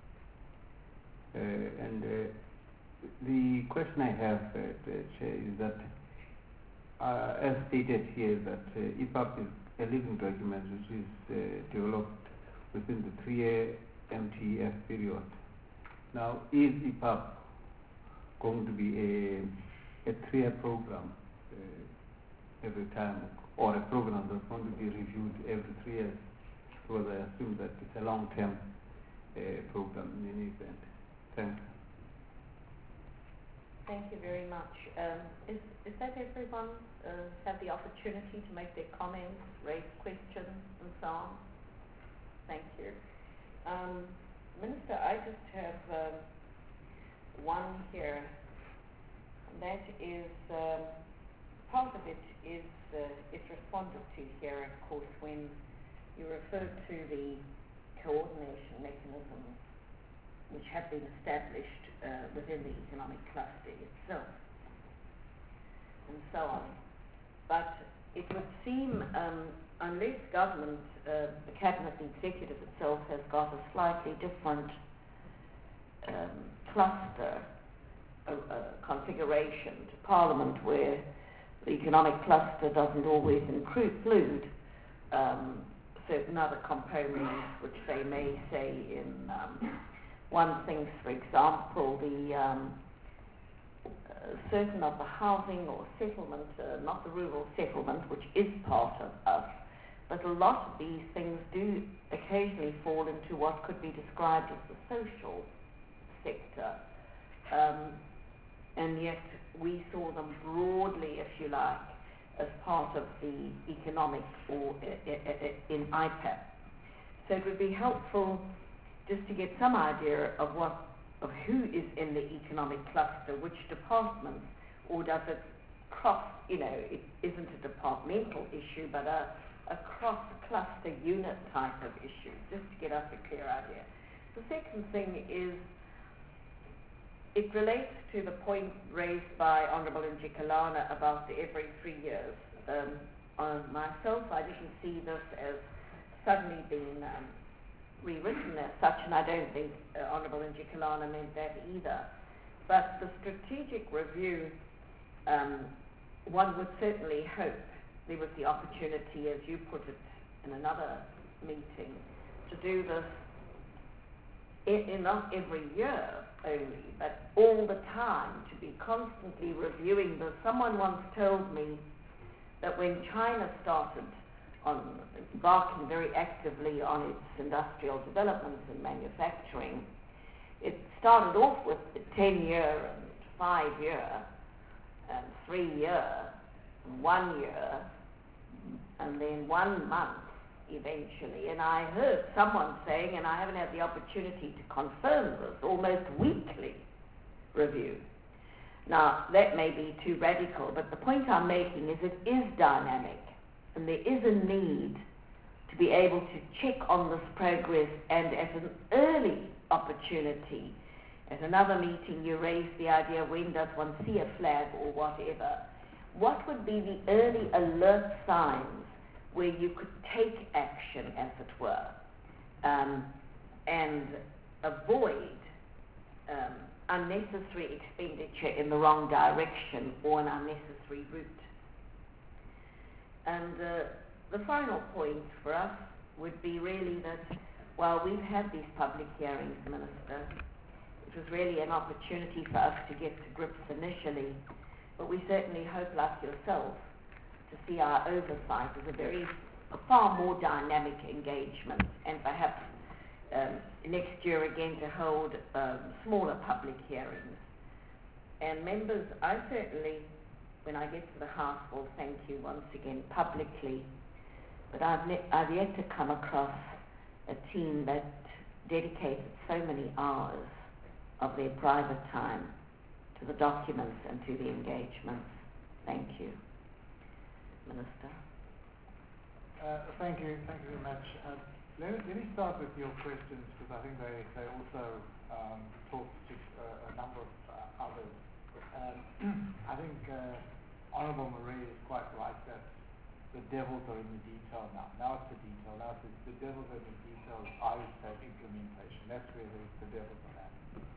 And the question I have, Chair, is that as stated here, that EPAP is a living document which is developed within the 3-year MTF period. Now, is EPAP going to be a 3-year program every time, or a program that's going to be reviewed every 3 years? Because I assume that it's a long-term program in any event. Thanks. Thank you very much. Is that everyone have the opportunity to make their comments, raise questions, and so on? Thank you. Minister, I just have one here, and that is part of it is it's responded to here, of course, when you referred to the coordination mechanisms which have been established within the economic cluster itself, and so on. But it would seem, unless government, the cabinet executive itself has got a slightly different cluster configuration to Parliament, where the economic cluster doesn't always include certain other components which they may say in one thinks, for example, certain of the housing or settlement, not the rural settlement, which is part of us, but a lot of these things do occasionally fall into what could be described as the social sector. And yet we saw them broadly, if you like, as part of the economic or in IPAP. So it would be helpful just to get some idea of who is in the economic cluster, which departments, or does it cross, it isn't a departmental issue, but a cross-cluster unit type of issue, just to get us a clear idea. The second thing is, it relates to the point raised by Honourable Njikalana about the every 3 years. Myself, I didn't see this as suddenly being rewritten as such, and I don't think Honourable Njikalana meant that either. But the strategic review, one would certainly hope there was the opportunity, as you put it in another meeting, to do this not every year only, but all the time, to be constantly reviewing this. Someone once told me that when China started embarking very actively on its industrial development and manufacturing, it started off with the 10-year and 5-year and 3-year and 1 year and then 1 month eventually. And I heard someone saying, and I haven't had the opportunity to confirm this, almost weekly review. Now, that may be too radical, but the point I'm making is it is dynamic, and there is a need to be able to check on this progress, and at an early opportunity. At another meeting, you raised the idea, when does one see a flag or whatever? What would be the early alert signs where you could take action, as it were, and avoid unnecessary expenditure in the wrong direction or an unnecessary route? And the final point for us would be really that while we've had these public hearings, Minister, it was really an opportunity for us to get to grips initially, but we certainly hope, like yourself, to see our oversight as a far more dynamic engagement, and perhaps next year again to hold smaller public hearings. And members, I certainly, when I get to the House, will thank you once again publicly, but I've yet to come across a team that dedicated so many hours of their private time to the documents and to the engagements. Thank you. Minister. Thank you very much. Let me start with your questions, because I think they also talk to a number of others. I think Honourable Marie is quite right that the devils are in the detail now. Now it's the detail. Now it's the devils are in the detail. I would say implementation. That's where the devils are at.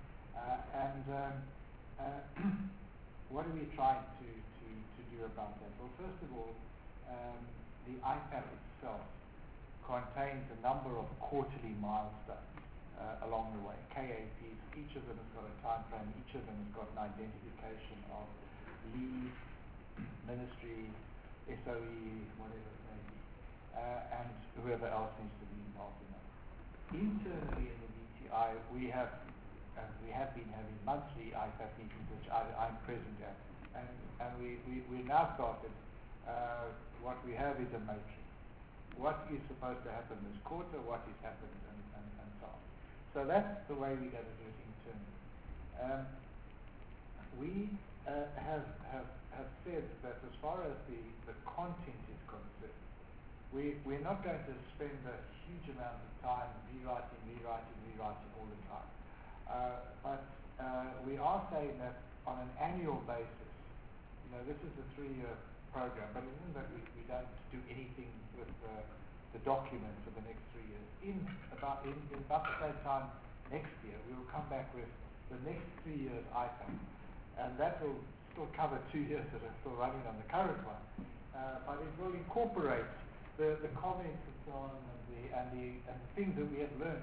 What are we trying to do about that? Well, first of all, the IPAP itself contains a number of quarterly milestones along the way. KAPs, each of them has got a time frame, each of them has got an identification of lead, ministry, SOE, whatever it may be, and whoever else needs to be involved in that. Internally in the DTI, we have been having monthly IPAP meetings, which I'm present at, and we now started. What we have is a matrix. What is supposed to happen this quarter, what is happened, and so on. So that's the way we're going to do it internally. We have said that as far as the content is concerned, we're not going to spend a huge amount of time rewriting all the time. But we are saying that on an annual basis, this is a 3-year program, but it isn't that we don't do anything with the document for the next 3 years. In about the same time next year, we will come back with the next 3 years IPAP, and that will still cover 2 years that are still running on the current one, but it will incorporate the comments and so on, and the things that we have learned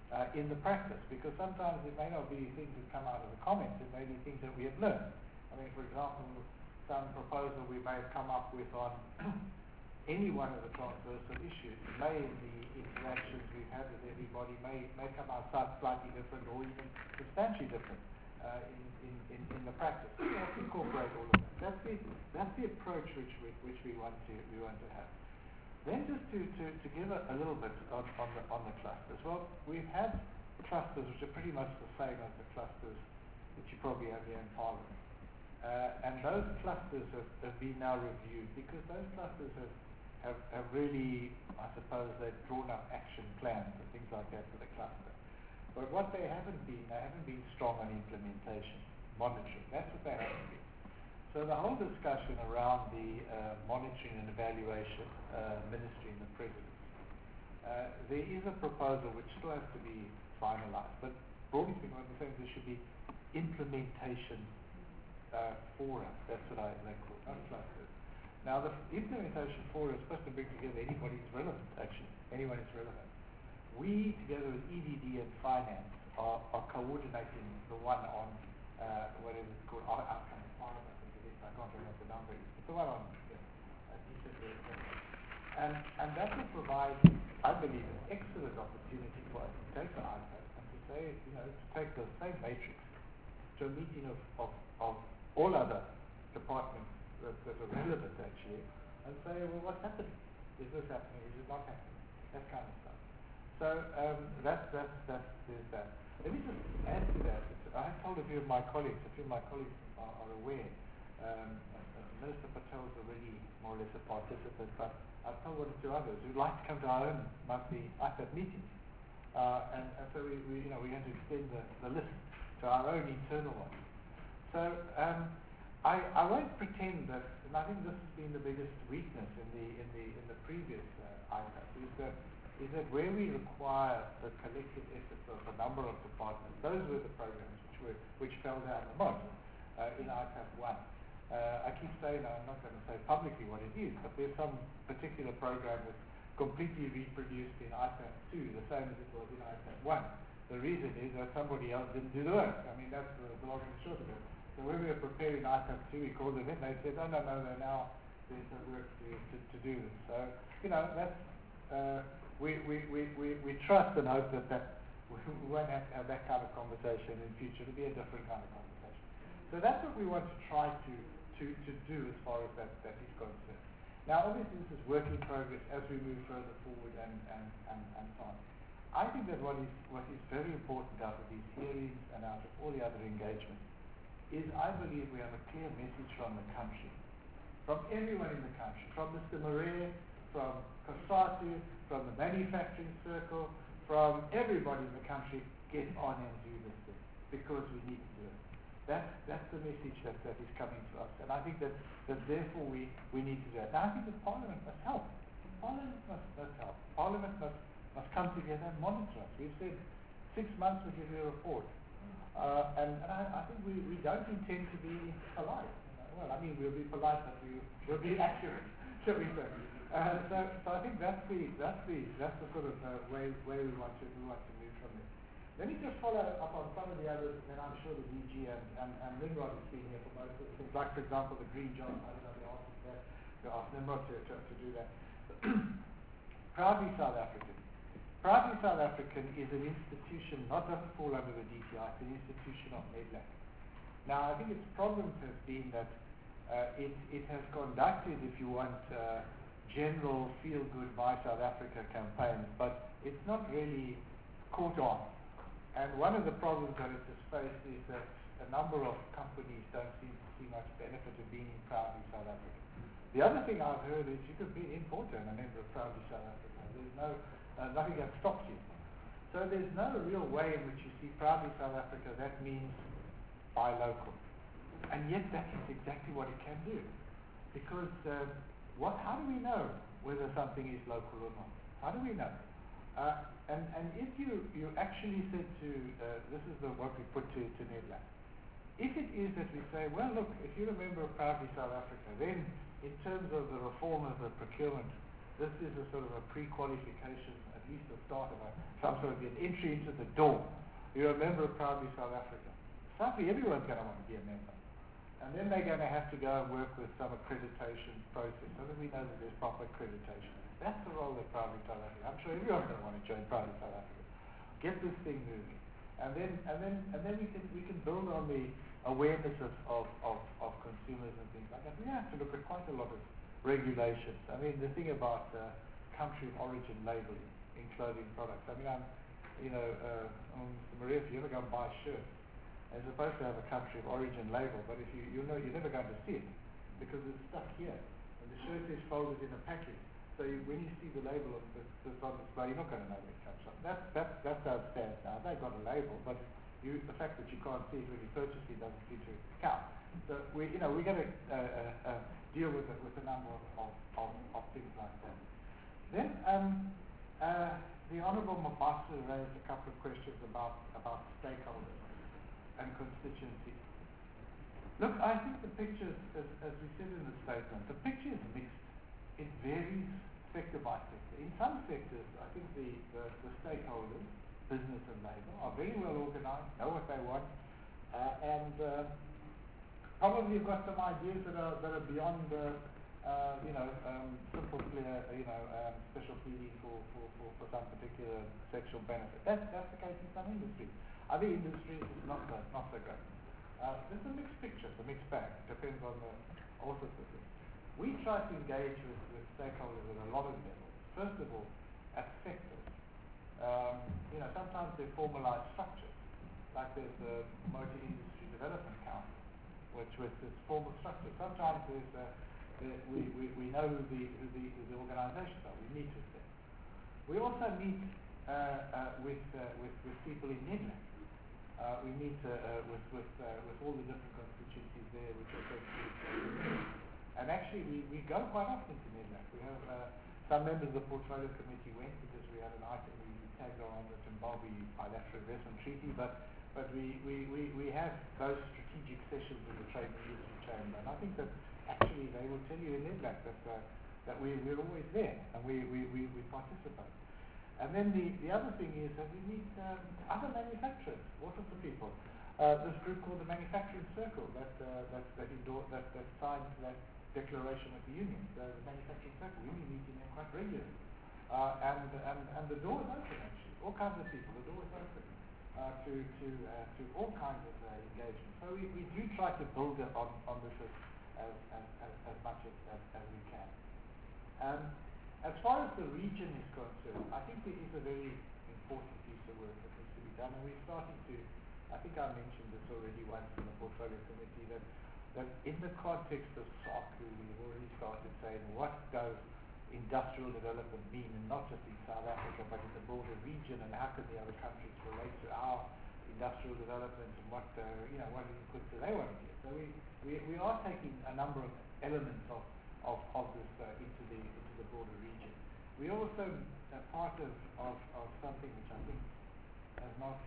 in the practice, because sometimes it may not be things that come out of the comments, it may be things that we have learned. I mean, for example, some proposal we may have come up with on any one of the transversal issues may, in the interactions we've had with everybody, may come out slightly different or even substantially different in the practice. We have to incorporate all of that. That's the approach which we want to have. Then just to give a little bit on the clusters. Well, we've had clusters which are pretty much the same as the clusters that you probably have here in Parliament. And those clusters have been now reviewed because those clusters have really, I suppose, they've drawn up action plans and things like that for the cluster. But what they haven't been strong on implementation, monitoring. That's what they haven't been. So the whole discussion around the monitoring and evaluation ministry and the president, there is a proposal which still has to be finalized. But broadly speaking, what I'm saying, there should be implementation fora. That's what they call it, not clusters. Now, the implementation fora is supposed to bring together anybody who's relevant, actually. Anyone who's relevant. We, together with EDD and Finance, are coordinating the one on, whatever it's called, Outcome 5, I think it is. I can't remember what the number is. It's the one on and that will provide, I believe, an excellent opportunity for us to take the iPad and to say, to take the same matrix to a meeting of all other departments that are relevant actually, and say, well, what's happening? Is this happening? Is it not happening? That kind of stuff. So there's that. Let me just add to that. I have told a few of my colleagues are aware. Minister Patel's already more or less a participant, but I've told one or two others who'd like to come to our own monthly IPAD meetings. And so we're going to extend the list to our own internal ones. So I won't pretend that, and I think this has been the biggest weakness in the previous IPAD, is that where we require the collective efforts of a number of departments, those were the programs which fell down the most in IPAD 1. I keep saying, I'm not going to say publicly what it is, but there's some particular program that's completely reproduced in IPAD 2, the same as it was in IPAD 1. The reason is that somebody else didn't do the work. I mean, that's the long and short of it. So when we were preparing IPAD 2, we called them in, they said, no, now there's no work to do this. So, that's, we trust and hope that we won't have that kind of conversation in future. It'll be a different kind of conversation. So that's what we want to try to do as far as that is concerned. Now, obviously, this is work in progress as we move further forward and so on. I think that what is very important out of these hearings and out of all the other engagements is I believe we have a clear message from the country, from everyone in the country, from Mr. Marais, from COSATU, from the manufacturing circle, from everybody in the country, get on and do this thing, because we need to do it. That's the message that is coming to us. And I think that therefore we need to do it. Now I think that Parliament must help. Parliament must help. Parliament must come together and monitor us. We've said 6 months we'll give you a report. And I think we don't intend to be polite. Well, I mean, we'll be polite, but we'll be accurate, shall we say. So I think that's the sort of way we want to move from this. Let me just follow up on some of the others, and then I'm sure the DG and Nimrod has been here for most of the things, like, for example, the Green Job. I don't know, they asked Nimrod to do that. Proudly South African. Proudly South African is an institution, not doesn't fall under the DTI, it's an institution of Nedlac. Now, I think its problems have been that it has conducted, if you want, general feel-good Buy South Africa campaigns, but it's not really caught on. And one of the problems that it has faced is that a number of companies don't seem to see much benefit of being in Proudly South Africa. The other thing I've heard is you could be an importer and a member of Proudly South Africa. There's nothing that stops you. So there's no real way in which you see Proudly South Africa. That means buy local. And yet that is exactly what it can do. Because how do we know whether something is local or not? How do we know? And if you actually said to, this is what we put to Nedlac, if it is that we say, well, look, if you're a member of Proudly South Africa, then in terms of the reform of the procurement, this is a sort of a pre-qualification, at least the start of some sort of an entry into the door. You're a member of Proudly South Africa. Suddenly everyone's going to want to be a member. And then they're going to have to go and work with some accreditation process so that we know that there's proper accreditation. That's the role that Proudly South Africa. I'm sure everyone's going to want to join Proudly South Africa. Get this thing moving. And then we can build on the awareness of consumers and things like that. We have to look at quite a lot of regulations. I mean, the thing about country of origin labeling in clothing products. I mean, Mr. Maria, if you ever go and buy shirts, they're supposed to have a country of origin label, but if you know you're never going to see it because it's stuck here. And the shirt is folded in a package. So when you see the label of that's on display, you're not going to know where it comes from. That's how it stands now. They've got a label, but the fact that you can't see it when you purchase it doesn't seem to count. So we're going to deal with it with a number of things like that. Then the Honourable Mabasa raised a couple of questions about stakeholders and constituencies. Look, I think the picture, as we said in the statement, the picture is mixed. It varies sector by sector. In some sectors, I think the stakeholders, business and labour, are very well organised, know what they want, and probably have got some ideas that are beyond simple, clear, special pleading for some particular sexual benefit. That's the case in some industries. Other industries is not so great. It's a mixed picture, it's a mixed bag. Depends on all sorts of things. We try to engage with stakeholders at a lot of levels. First of all, at sectors. Sometimes they're formalized structures. Like there's the Motor Industry Development Council, which with its formal structure. Sometimes we know who the organizations are. We meet with them. We also meet with people in NEDLAC. We meet with all the different constituencies there, which are and actually we go quite often to NEDLAC. We have some members of the Portfolio Committee went because we had an item we tagged on the Zimbabwe Bilateral Investment Treaty, but we have those strategic sessions with the Trade and Industry Chamber, and I think that actually they will tell you in NEDLAC that we're always there and we participate. And then the other thing is that we meet other manufacturers, all sorts of people. This group called the Manufacturing Circle that signed that declaration with the unions, the Manufacturing Circle. We meet in there quite regularly, and the door is open actually. All kinds of people, the door is open to all kinds of engagement. So we do try to build it on this as much as we can. As far as the region is concerned, I think there is a very important piece of work that needs to be done, and we're starting to, I think I mentioned this already once in the Portfolio Committee, that in the context of SARC, we've already started saying what does industrial development mean, and not just in South Africa, but in the broader region, and how can the other countries relate to our industrial development, and what inputs do they want to get. So we are taking a number of elements of this into the broader region. We also part of something which I think has not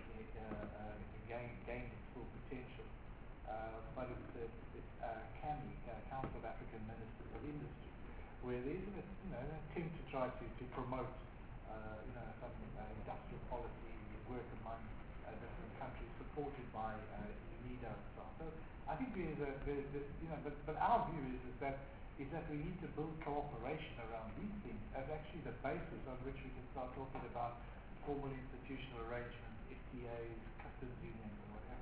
gained its full potential, but it's CAMI, Council of African Ministers of Industry, where there is an attempt to try to promote some industrial policy work among different countries, supported by UNIDO and so on. So I think but our view is that we need to build cooperation around these things as actually the basis on which we can start talking about formal institutional arrangements, FTAs, customs unions, or whatever.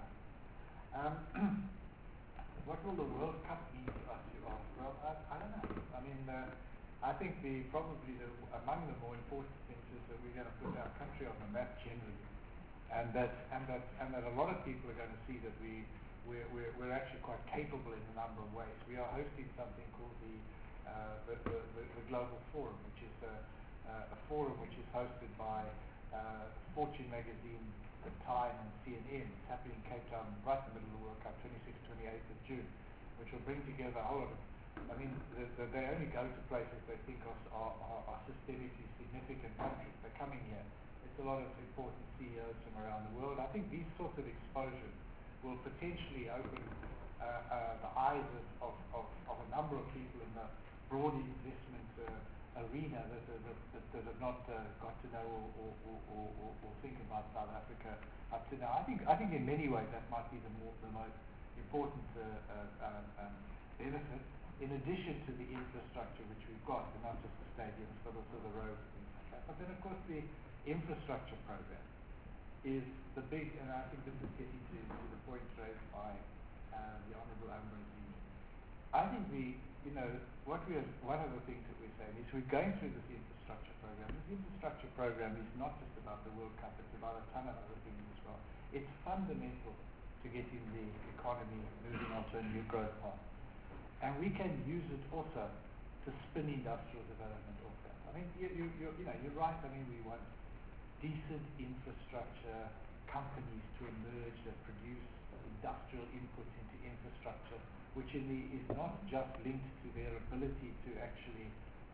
What will the World Cup mean to us, you ask? Well, I don't know. I mean, I think among the more important things is that we're going to put our country on the map generally, and that a lot of people are going to see that we're actually quite capable in a number of ways. We are hosting something called the Global Forum, which is a forum which is hosted by Fortune Magazine, The Time, and CNN. It's happening in Cape Town, right in the middle of the World Cup, 26th, 28th of June, which will bring together a whole lot of, they only go to places they think are systemically significant countries. They're coming here. It's a lot of important CEOs from around the world. I think these sorts of exposures will potentially open the eyes of a number of people in the broad investment arena that have not got to know or think about South Africa up to now. I think in many ways that might be the most important benefit, in addition to the infrastructure which we've got, and not just the stadiums, but also the roads and things like that. But then, of course, the infrastructure program is the big, and I think this is getting to the point raised by the Honourable Ambrosini. I think one of the things that we're saying is we're going through this infrastructure program. This infrastructure program is not just about the World Cup, it's about a ton of other things as well. It's fundamental to getting the economy moving onto a new growth path. And we can use it also to spin industrial development off that. I mean, you're right. I mean, we want decent infrastructure companies to emerge that produce industrial inputs into infrastructure, which is not just linked to their ability to actually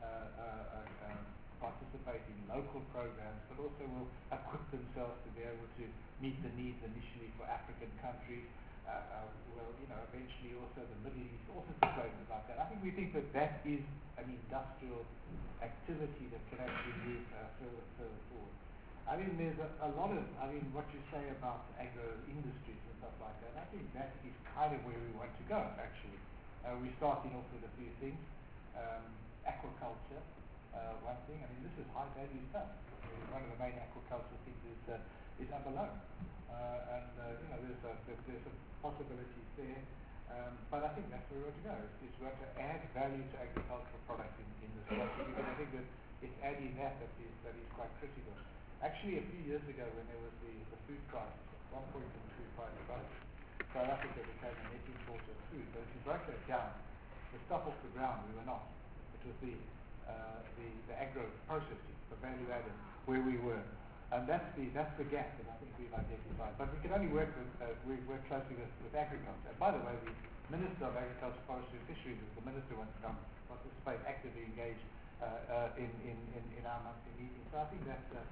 participate in local programs, but also will equip themselves to be able to meet the needs initially for African countries, eventually also the Middle East, all sorts of places like that. I think we think that is an industrial activity that can actually move further forward. I mean, there's a lot of, what you say about agro industries and stuff like that, I think that is kind of where we want to go, actually. We're starting off with a few things. Aquaculture, one thing. I mean, this is high value stuff. One of the main aquaculture things is abalone. There's a possibilities there. But I think that's where we want to go. It's we want to add value to agricultural products in this country, because I think that it's adding that is quite critical. Actually, a few years ago, when there was the food crisis, at one point in the food crisis, South Africa became a net importer of food. But if you break that down, the stuff off the ground, we were not. It was the agro processing, the value added, where we were. And that's the gap that I think we've identified. But we can only work closely with agriculture. And by the way, the Minister of Agriculture, Forestry and Fisheries is the minister who wants to come participate, actively engage in our monthly meetings. So I think that's a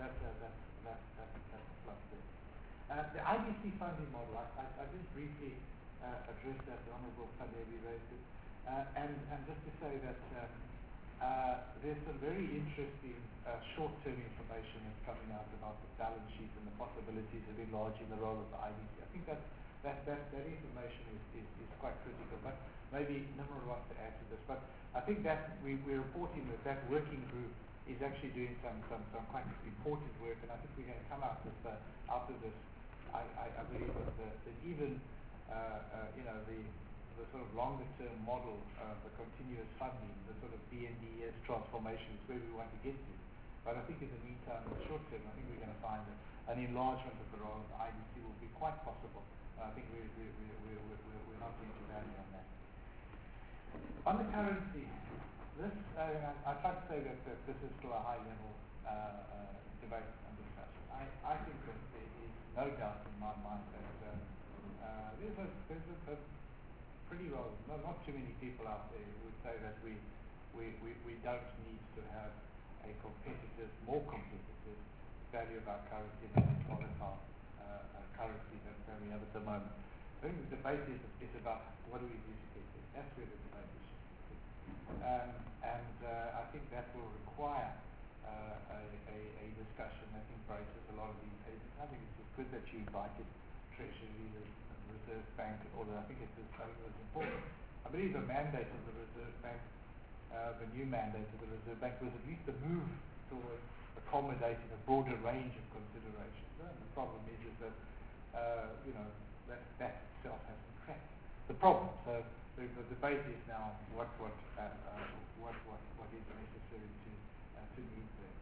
plus there. The IBC funding model, I did briefly address that. The Honourable Kadevi raised it. And just to say that there's some very interesting short-term information that's coming out about the balance sheet and the possibilities of enlarging the role of the IBC. I think that information is quite critical. But maybe Nimrod wants to add to this. But I think that we're reporting that working group is actually doing some quite important work, and I think we're going to come out of this. I believe that even the sort of longer term model of the continuous funding, the sort of BNDES transformation is where we want to get to. But I think in the meantime, in the short term, I think we're going to find that an enlargement of the role of the IBC will be quite possible. I think we're not going to value on that. On the currency, I try to say that this is still a high level debate and discussion. I think that there is no doubt in my mind that there's a pretty well, not too many people out there who would say that we don't need to have a more competitive value of our currency than a volatile currency than we have at the moment. I think the debate is about what do we do to get there. That's where the debate is. I think that will require a discussion that embraces a lot of these areas. I think it's good that you invited Treasury, the Reserve Bank, although I think it was important. I believe the mandate of the Reserve Bank, the new mandate of the Reserve Bank, was at least a move towards accommodating a broader range of considerations. The problem is that that itself hasn't cracked the problem. So the debate is now what is necessary to meet there.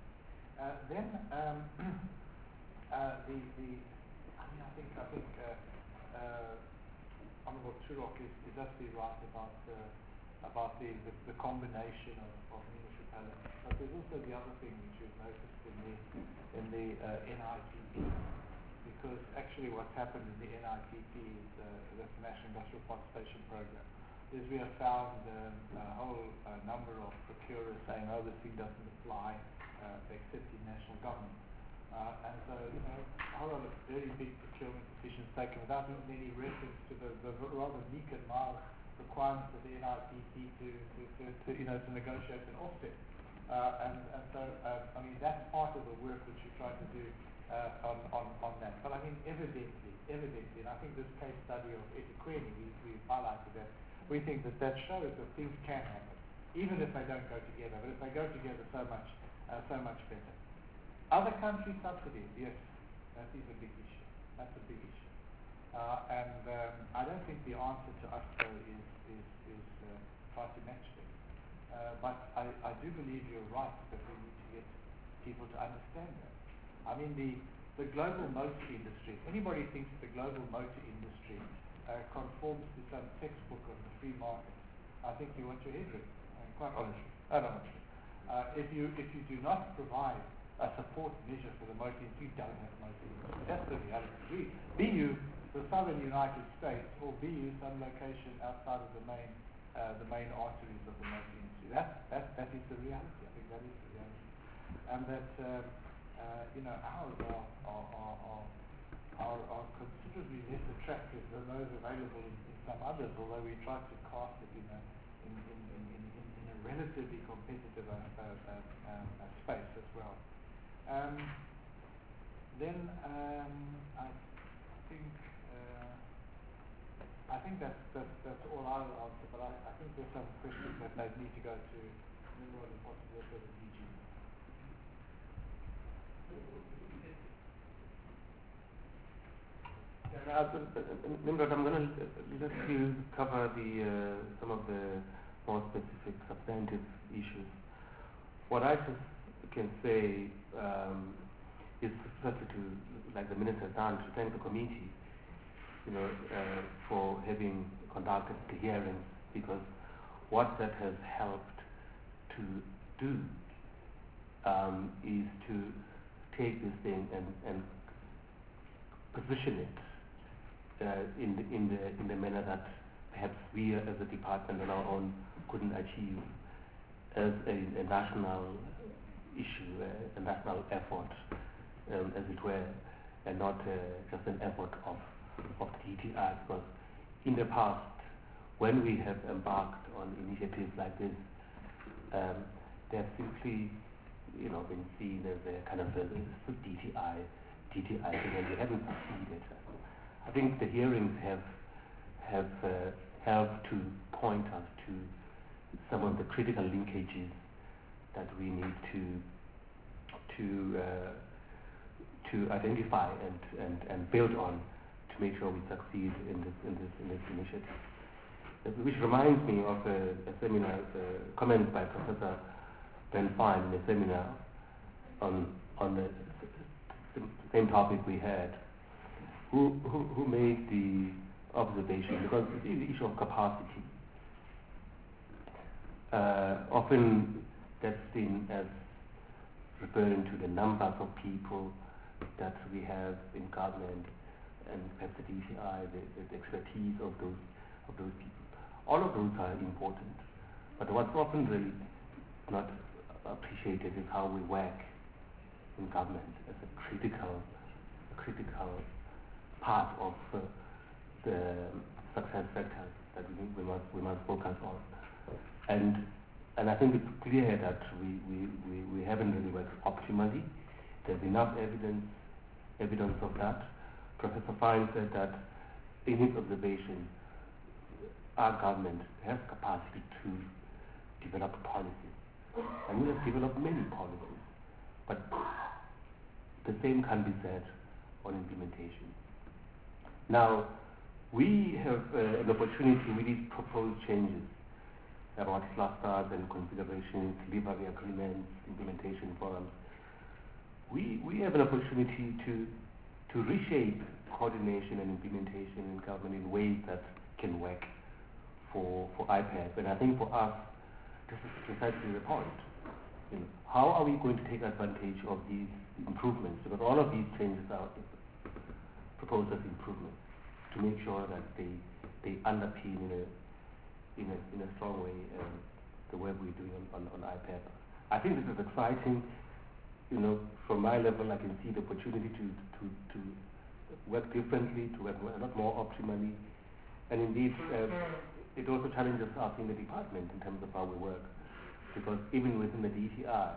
I think Honourable Turok is absolutely right about the combination of municipalities. But there's also the other thing which we've noticed in the NIPP, because actually what's happened in the NIPP is the National Industrial Participation Program is we have found a whole number of procurers saying, oh, this thing doesn't apply except in national government. And so, a whole lot of very big procurement decisions taken without any reference to the rather meek and mild requirements of the NIPP to negotiate an offset And so, I mean, that's part of the work which we try to do on that. But I mean, evidently, and I think this case study of eThekwini, we highlighted that, we think that shows that things can happen, even if they don't go together. But if they go together, so much better. Other country subsidies, yes, that is a big issue. That's a big issue. And I don't think the answer to us, though, is try to match them. But I do believe you're right that we need to get people to understand that. I mean, the global motor industry, if anybody thinks the global motor industry conforms to some textbook of the free market, I think you want your head ripped, quite honestly. If you do not provide a support measure for the motor industry, you don't have a motor industry. That's the reality. Be you the southern United States, or be you some location outside of the main arteries of the motor industry. That is the reality. I think that is the reality. And that ours are considerably less attractive than those available in some others, although we try to cast it in a relatively competitive space as well. I think that's all I'll answer, but I think there's some questions that may need to go to Nimrod and possibly also the DG. Nimrod, I'm going to let you cover some of the more specific substantive issues. What I just can say is firstly to, like the Minister has done, to thank the committee, for having conducted the hearings, because what that has helped to do is to take this thing and position it in the manner that perhaps we as a department on our own couldn't achieve, as a national issue, a national effort, as it were, and not just an effort of DTI. Because in the past, when we have embarked on initiatives like this, they have simply, been seen as a kind of a DTI thing, and we haven't succeeded. I think the hearings have helped to point us to some of the critical linkages that we need to identify and build on to make sure we succeed in this initiative. Which reminds me of a seminar, a comment by Professor Ben Fine in a seminar on the same topic we had, who made the observation, because it's the issue of capacity. Often that's seen as referring to the numbers of people that we have in government, and perhaps the DCI, the expertise of those people. All of those are important, but what's often really not appreciated is how we work in government as a critical part of the success factors that we must focus on. And I think it's clear that we haven't really worked optimally. There's enough evidence of that. Professor Fine said that in his observation, our government has capacity to develop policies, and we have developed many policies, but the same can be said on implementation. Now, we have an opportunity with these proposed changes about clusters and configurations, delivery agreements, implementation forums. We have an opportunity to reshape coordination and implementation in government in ways that can work for IPAD. But I think for us, this is precisely the point. How are we going to take advantage of these improvements? Because all of these changes are proposed as improvements to make sure that they underpin in a strong way the work we're doing on IPAD. I think this is exciting. From my level, I can see the opportunity to work differently, to work a lot more optimally, and indeed, it also challenges us in the department in terms of how we work. because even within the DTI,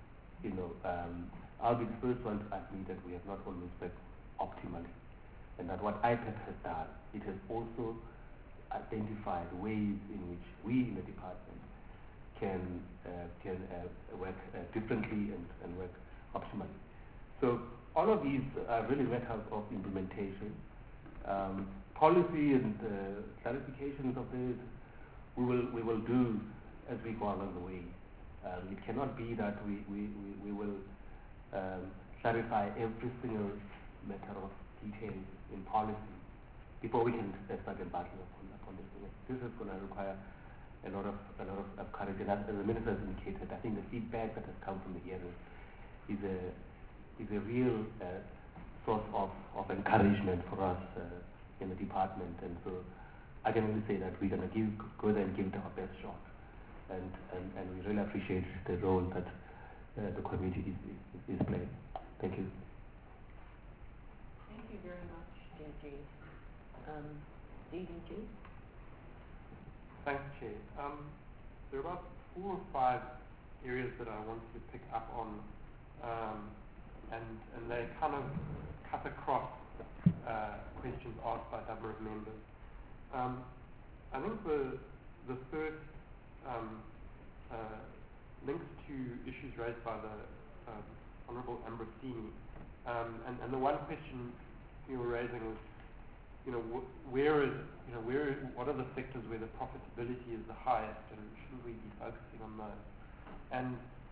I'll be the first one to admit that we have not always worked optimally, and that what IPEP has done, it has also identified ways in which we in the department can work differently and work optimally. So all of these are really matters of implementation. Policy and clarifications of this we will do as we go along the way. It cannot be that we will clarify every single matter of detail in policy before we can start embarking upon this thing. This is going to require a lot of courage, and as the Minister has indicated, I think the feedback that has come from the hearing is a real source of encouragement for us in the department, and so I can only say that we're going to go there and give it our best shot, and we really appreciate the role that the committee is playing. Thank you. Thank you very much, JG. DDG? Thanks, Chair. There are about 4 or 5 areas that I wanted to pick up on, and they kind of cut across questions asked by a number of members. I think the first links to issues raised by the Honourable Ambrosini, and the one question you were raising was, what are the sectors where the profitability is the highest, and shouldn't we be focusing on those? And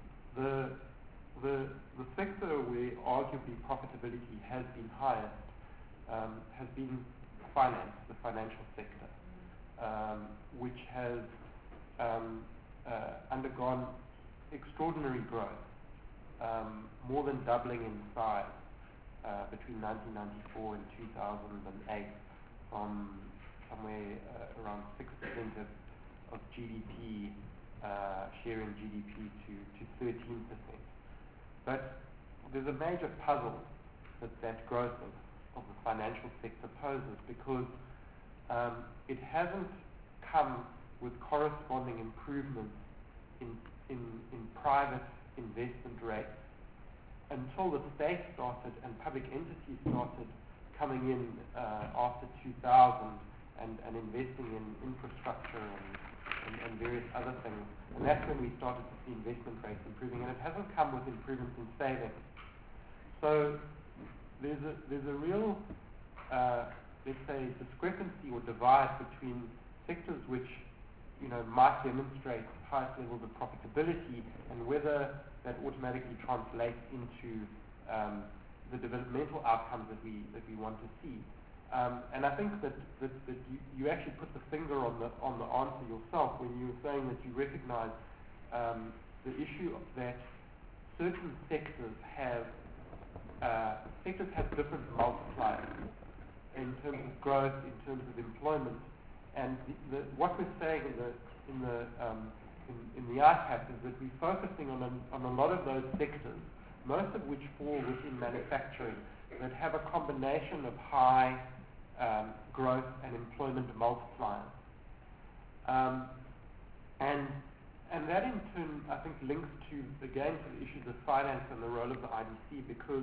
the sector where arguably profitability has been highest has been finance, the financial sector, which has undergone extraordinary growth, more than doubling in size between 1994 and 2008, from somewhere around 6% of GDP, share in GDP to 13%. But there's a major puzzle that growth of the financial sector poses, because it hasn't come with corresponding improvements in private investment rates until the state started and public entities started coming in after 2000 and investing in infrastructure and various other things. And that's when we started to see investment rates improving, and it hasn't come with improvements in savings. So there's a real, let's say, discrepancy or divide between sectors which might demonstrate highest levels of profitability and whether that automatically translates into the developmental outcomes that we want to see. And I think that you actually put the finger on the answer yourself when you were saying that you recognize the issue that certain sectors have different multipliers in terms of growth, in terms of employment, and what we're saying in the IPAP is that we're focusing on a lot of those sectors, most of which fall within manufacturing, that have a combination of high growth and employment multipliers. And that in turn, I think, links to the issues of finance and the role of the IDC, because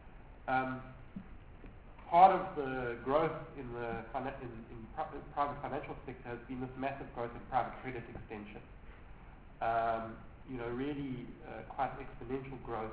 part of the growth in the private financial sector has been this massive growth in private credit extension. Really quite exponential growth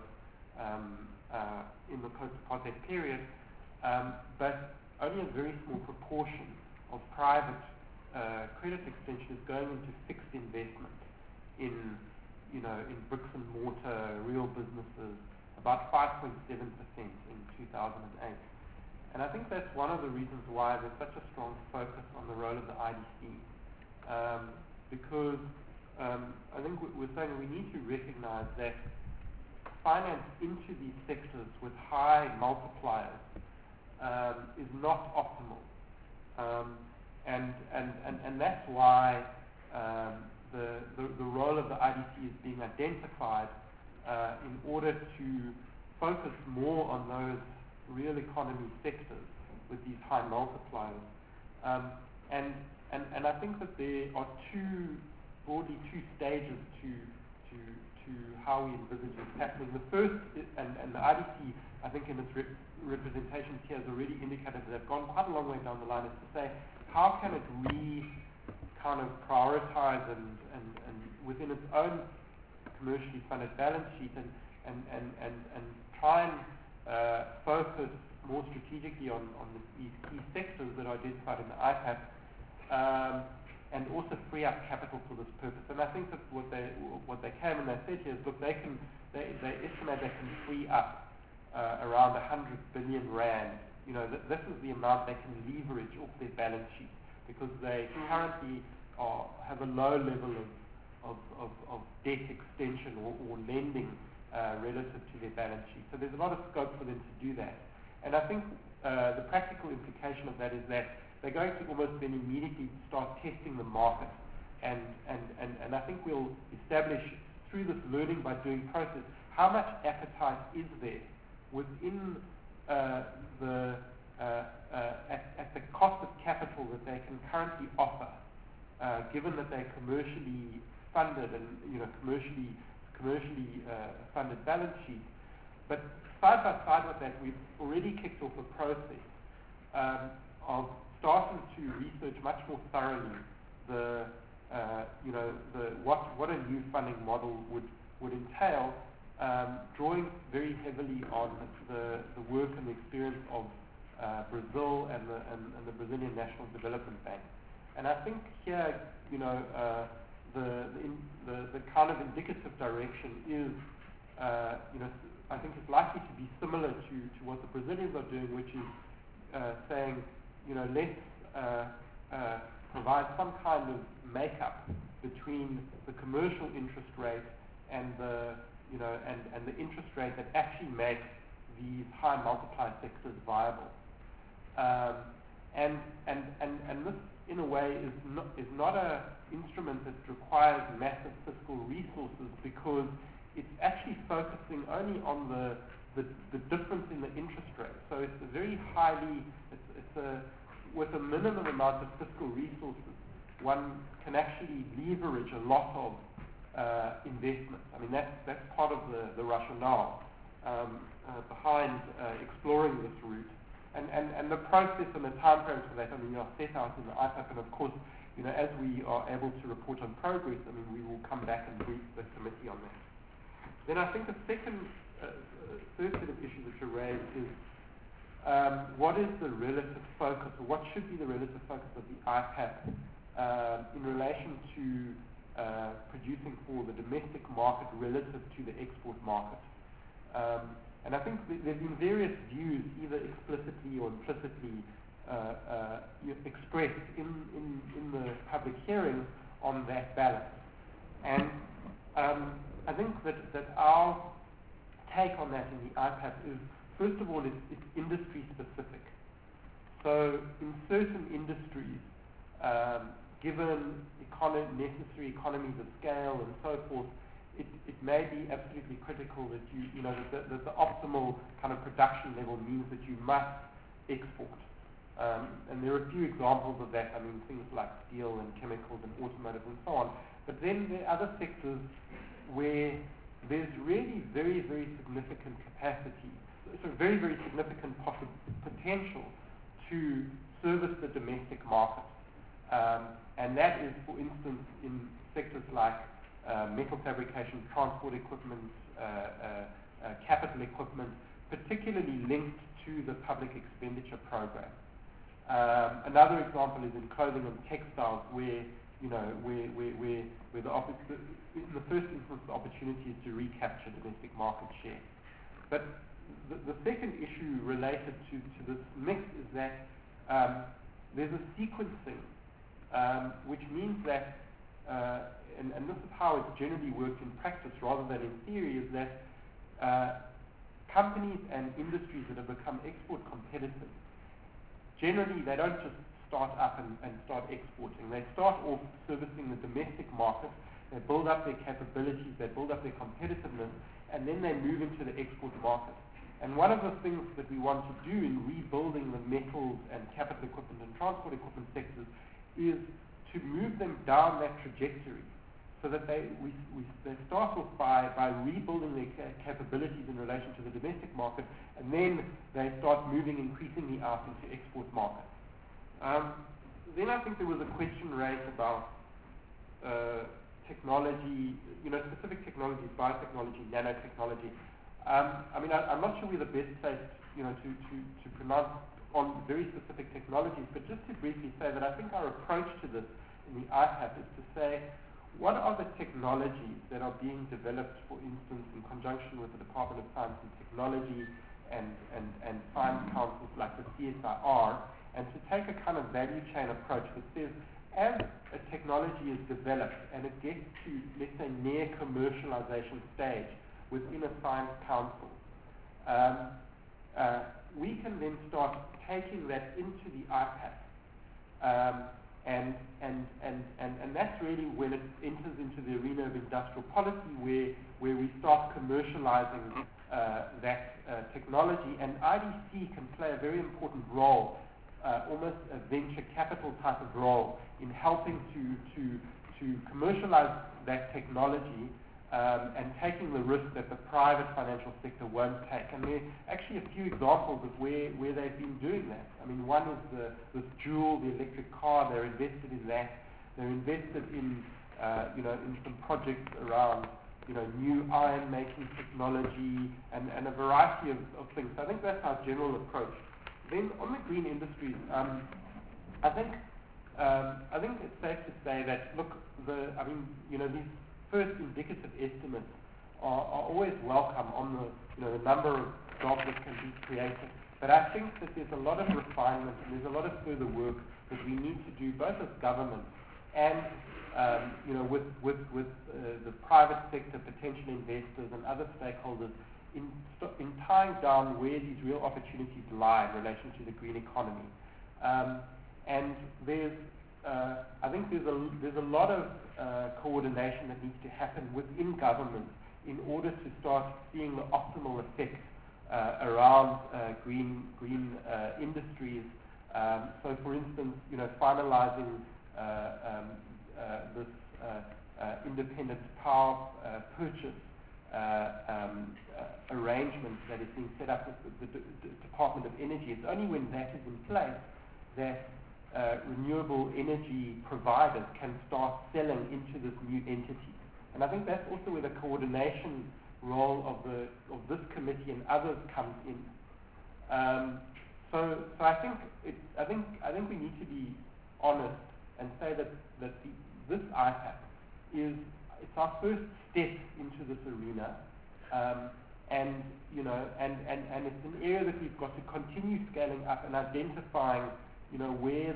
in the post-apartheid period, but only a very small proportion of private credit extension is going into fixed investment in bricks and mortar, real businesses, about 5.7% in 2008. And I think that's one of the reasons why there's such a strong focus on the role of the IDC, because I think we're saying we need to recognize that finance into these sectors with high multipliers is not optimal, and that's why the role of the IDC is being identified in order to focus more on those real economy sectors with these high multipliers. And I think that there are broadly two stages to to how we envisage this happening. The first, and the IDC, I think in its representations here has already indicated that they've gone quite a long way down the line, is to say, how can it kind of prioritize and within its own commercially funded balance sheet and try and focus more strategically on these key sectors that are identified in the IPAP, and also free up capital for this purpose. And I think that what they came and they said here is, look, they estimate they can free up around 100 billion rand. You know, this is the amount they can leverage off their balance sheet, because they currently have a low level of debt extension or lending relative to their balance sheet. So there's a lot of scope for them to do that. And I think the practical implication of that is that they're going to almost then immediately start testing the market. And I think we'll establish through this learning by doing process how much appetite is there within at the cost of capital that they can currently offer, given that they're commercially funded and commercially funded balance sheets. But side by side with that, we've already kicked off a process of starting to research much more thoroughly what a new funding model would entail, drawing very heavily on the work and the experience of Brazil and the Brazilian National Development Bank. And I think here, the kind of indicative direction is, I think it's likely to be similar to what the Brazilians are doing, which is saying, let's provide some kind of makeup between the commercial interest rate and the interest rate that actually makes these high multiplier sectors viable. And this, in a way, is not an instrument that requires massive fiscal resources, because it's actually focusing only on the difference in the interest rate. So it's a very with a minimum amount of fiscal resources, one can actually leverage a lot of investment. I mean, that's part of the rationale behind exploring this route. And the process and the time frames for that, I mean, are set out in the IPAP, and of course, as we are able to report on progress, I mean, we will come back and brief the committee on that. Then I think the third set of issues that you raised is what is the relative focus, or what should be the relative focus of the IPAP in relation to producing for the domestic market relative to the export market. And I think there have been various views, either explicitly or implicitly expressed in the public hearings on that balance. And I think that our take on that in the IPAP is, first of all, it's industry specific. So in certain industries, given necessary economies of scale and so forth, it may be absolutely critical that that the optimal kind of production level means that you must export. And there are a few examples of that. I mean, things like steel and chemicals and automotive and so on. But then there are other sectors where there's really very, very significant capacity, so very, very significant potential to service the domestic market. And that is, for instance, in sectors like metal fabrication, transport equipment, capital equipment, particularly linked to the public expenditure program. Another example is in clothing and textiles, where the office, in the first instance, the opportunity is to recapture domestic market share. But the second issue related to this mix is that there's a sequencing, which means that, and this is how it's generally worked in practice rather than in theory, is that companies and industries that have become export competitive, generally they don't just start up and start exporting. They start off servicing the domestic market, they build up their capabilities, they build up their competitiveness, and then they move into the export market. And one of the things that we want to do in rebuilding the metals and capital equipment and transport equipment sectors is to move them down that trajectory, so that they start off by rebuilding their capabilities in relation to the domestic market, and then they start moving increasingly out into export markets. Then I think there was a question raised about technology, specific technologies, biotechnology, nanotechnology. I'm not sure we're the best placed, to pronounce on very specific technologies, but just to briefly say that I think our approach to this in the IPAP is to say, what are the technologies that are being developed, for instance, in conjunction with the Department of Science and Technology and science councils like the CSIR, and to take a kind of value chain approach that says, as a technology is developed and it gets to, let's say, near commercialization stage within a science council, we can then start taking that into the IPAP. And that's really when it enters into the arena of industrial policy, where we start commercializing that technology, and IDC can play a very important role, almost a venture capital type of role, in helping to commercialize that technology and taking the risk that the private financial sector won't take. And there are actually a few examples of where they've been doing that. One is this Joule, the electric car. They're invested in that. They're invested in some projects around new iron making technology and a variety of things. So I think that's our general approach. Then on the green industries, I think it's safe to say that these first indicative estimates are always welcome on the number of jobs that can be created. But I think that there's a lot of refinement and there's a lot of further work that we need to do, both as government and with the private sector, potential investors and other stakeholders, in tying down where these real opportunities lie in relation to the green economy. And I think there's a lot of coordination that needs to happen within government in order to start seeing the optimal effects around green industries. So, for instance, finalizing this independent power purchase arrangement that is being set up with the Department of Energy. It's only when that is in place that renewable energy providers can start selling into this new entity. And I think that's also where the coordination role of this committee and others comes in. So I think we need to be honest and say that this IPAP it's our first step into this arena, and it's an area that we've got to continue scaling up and identifying where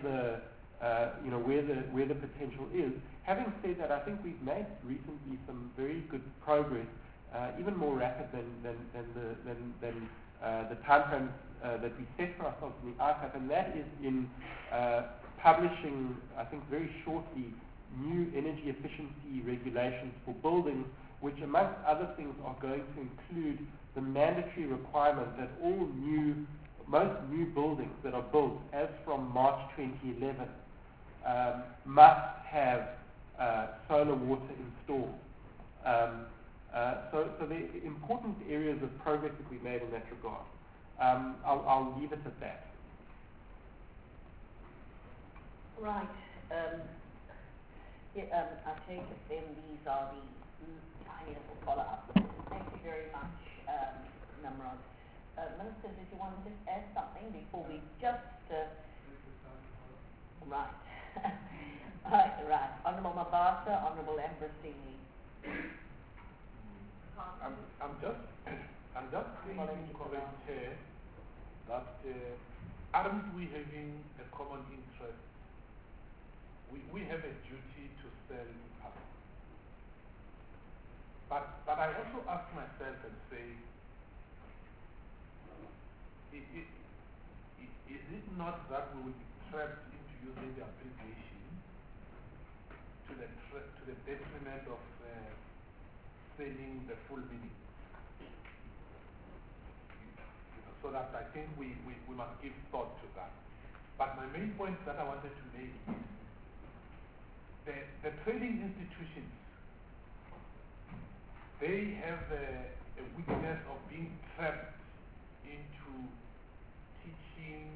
the potential is. Having said that, I think we've made recently some very good progress, even more rapid than the timeframes that we set for ourselves in the IPAP, and that is in publishing, I think very shortly, new energy efficiency regulations for buildings, which amongst other things are going to include the mandatory requirement that most new buildings that are built as from March 2011 must have solar water installed. So there are important areas of progress that we made in that regard. I'll leave it at that. Right. I take it then these are the tiny little follow-ups. Thank you very much, Nimrod. Minister, did you want to just add something before we just... Right. Right. Honourable Mabasa, Honourable Ambrosini. I'm just thinking correct here that aren't we having a common interest? We have a duty to sell to public. But I also ask myself and say, is it not that we will be trapped into using the abbreviation to the detriment of selling the full meaning? So that I think we must give thought to that. But my main point that I wanted to make is the trading institutions they have a weakness of being trapped into teaching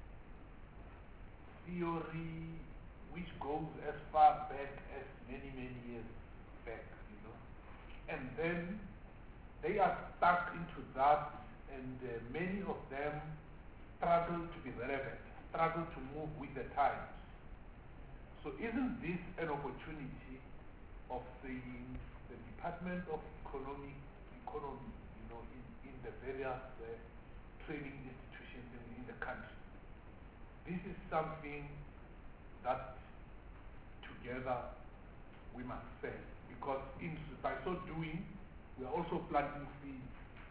theory which goes as far back as many years back, you know. And then they are stuck into that, and many of them struggle to be relevant, struggle to move with the times. So isn't this an opportunity of the Department of Economy, you know, in the various training institutions in the country? This is something that together we must say, because by so doing, we are also planting seeds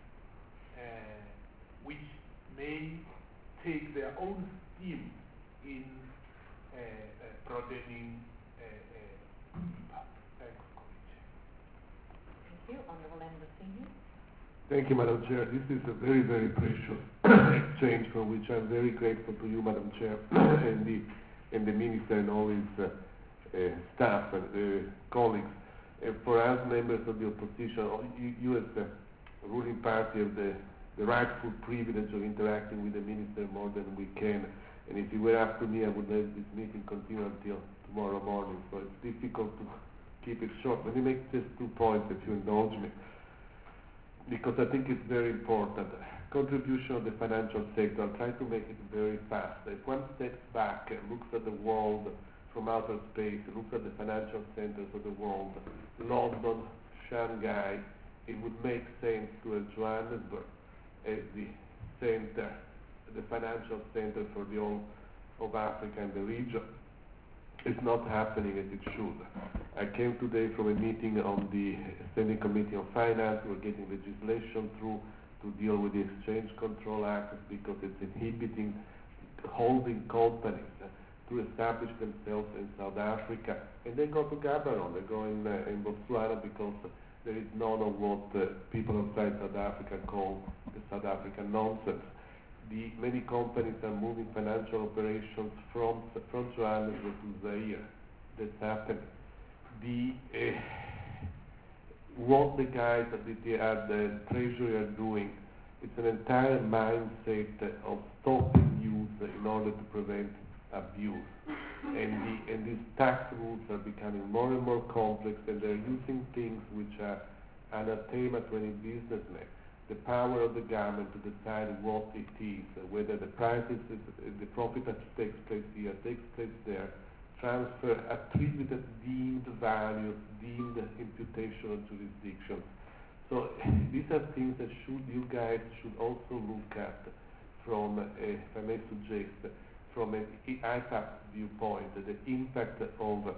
which may take their own steam in broadening impact. Thanks, Committee. Thank you. Honourable Embassy. Thank you, Madam Chair. This is a very, very precious exchange for which I'm very grateful to you, Madam Chair, and the Minister and all his staff and colleagues. For us, members of the opposition, you as the ruling party have the rightful privilege of interacting with the Minister more than we can. And if it were up to me, I would let this meeting continue until tomorrow morning. So it's difficult to keep it short. Let me make just 2 points, if you indulge me, because I think it's very important. Contribution of the financial sector. I'll try to make it very fast. If one steps back and looks at the world from outer space, looks at the financial centers of the world, London, Shanghai, it would make sense to have Johannesburg as the center, the financial center for the whole of Africa and the region. It's not happening as it should. I came today from a meeting on the Standing Committee on Finance. We're getting legislation through to deal with the Exchange Control Act because it's inhibiting holding companies to establish themselves in South Africa. And they go to Gaborone, they go in Botswana because there is none of what people outside South Africa call the South African nonsense. Many companies are moving financial operations from Johannesburg to Zaire. That's happening. What the guys at the Treasury are doing, it's an entire mindset of stopping use in order to prevent abuse. And these tax rules are becoming more and more complex, and they're using things which are anathema to any businessman. The power of the government to decide what it is, whether the prices, the profit that takes place here, takes place there, transfer, attributed, deemed values, deemed imputation of jurisdiction. So these are things that you guys should also look at from, if I may suggest, from an IPAP viewpoint, the impact of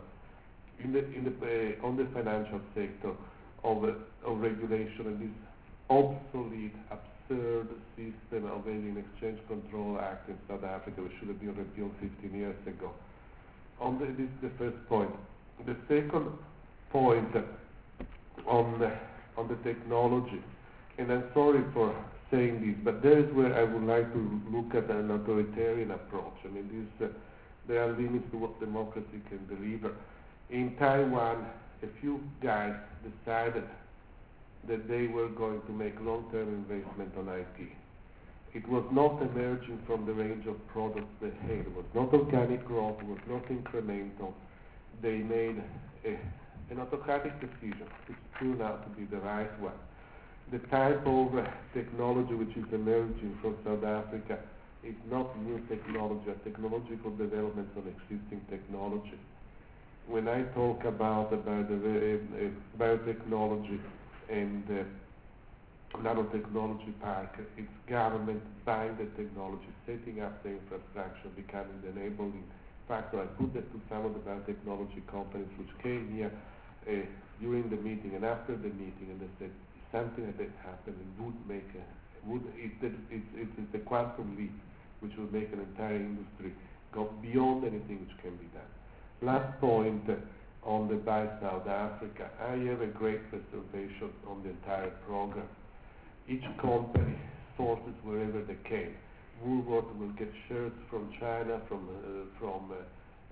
on the financial sector of regulation and this obsolete, absurd system of having an Exchange Control Act in South Africa, which should have been repealed 15 years ago. This is the first point. The second point on the technology, and I'm sorry for saying this, but there is where I would like to look at an authoritarian approach. I mean, there are limits to what democracy can deliver. In Taiwan, a few guys decided that they were going to make long-term investment on IT. It was not emerging from the range of products they had. It was not organic growth. It was not incremental. They made an autocratic decision, which turned out to be the right one. The type of technology which is emerging from South Africa is not new technology, a technological development on existing technology. When I talk about biotechnology and nanotechnology park, it's government buying the technology, setting up the infrastructure, becoming the enabling factor. I put that to some of the biotechnology companies which came here during the meeting and after the meeting, and they said something like that happened and it's the quantum leap which will make an entire industry go beyond anything which can be done. Last point on the Buy South Africa. I have a great reservation on the entire program. Each company sources wherever they can. Woolworth will get shirts from China, from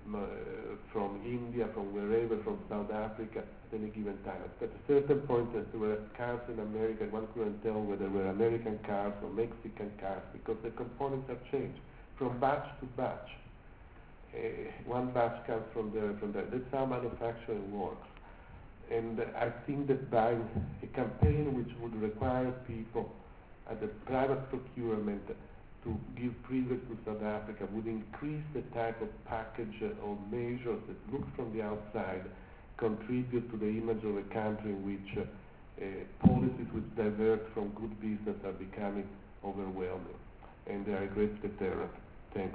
from India, from wherever, from South Africa at any given time. At a certain point, there were cars in America, one couldn't tell whether they were American cars or Mexican cars because the components have changed from batch to batch. One batch comes from there. That's how manufacturing works. And I think that by a campaign which would require people at the private procurement to give privilege to South Africa would increase the type of package or measures that look from the outside contribute to the image of a country in which policies which divert from good business are becoming overwhelming. And they are a great deterrent. Thanks.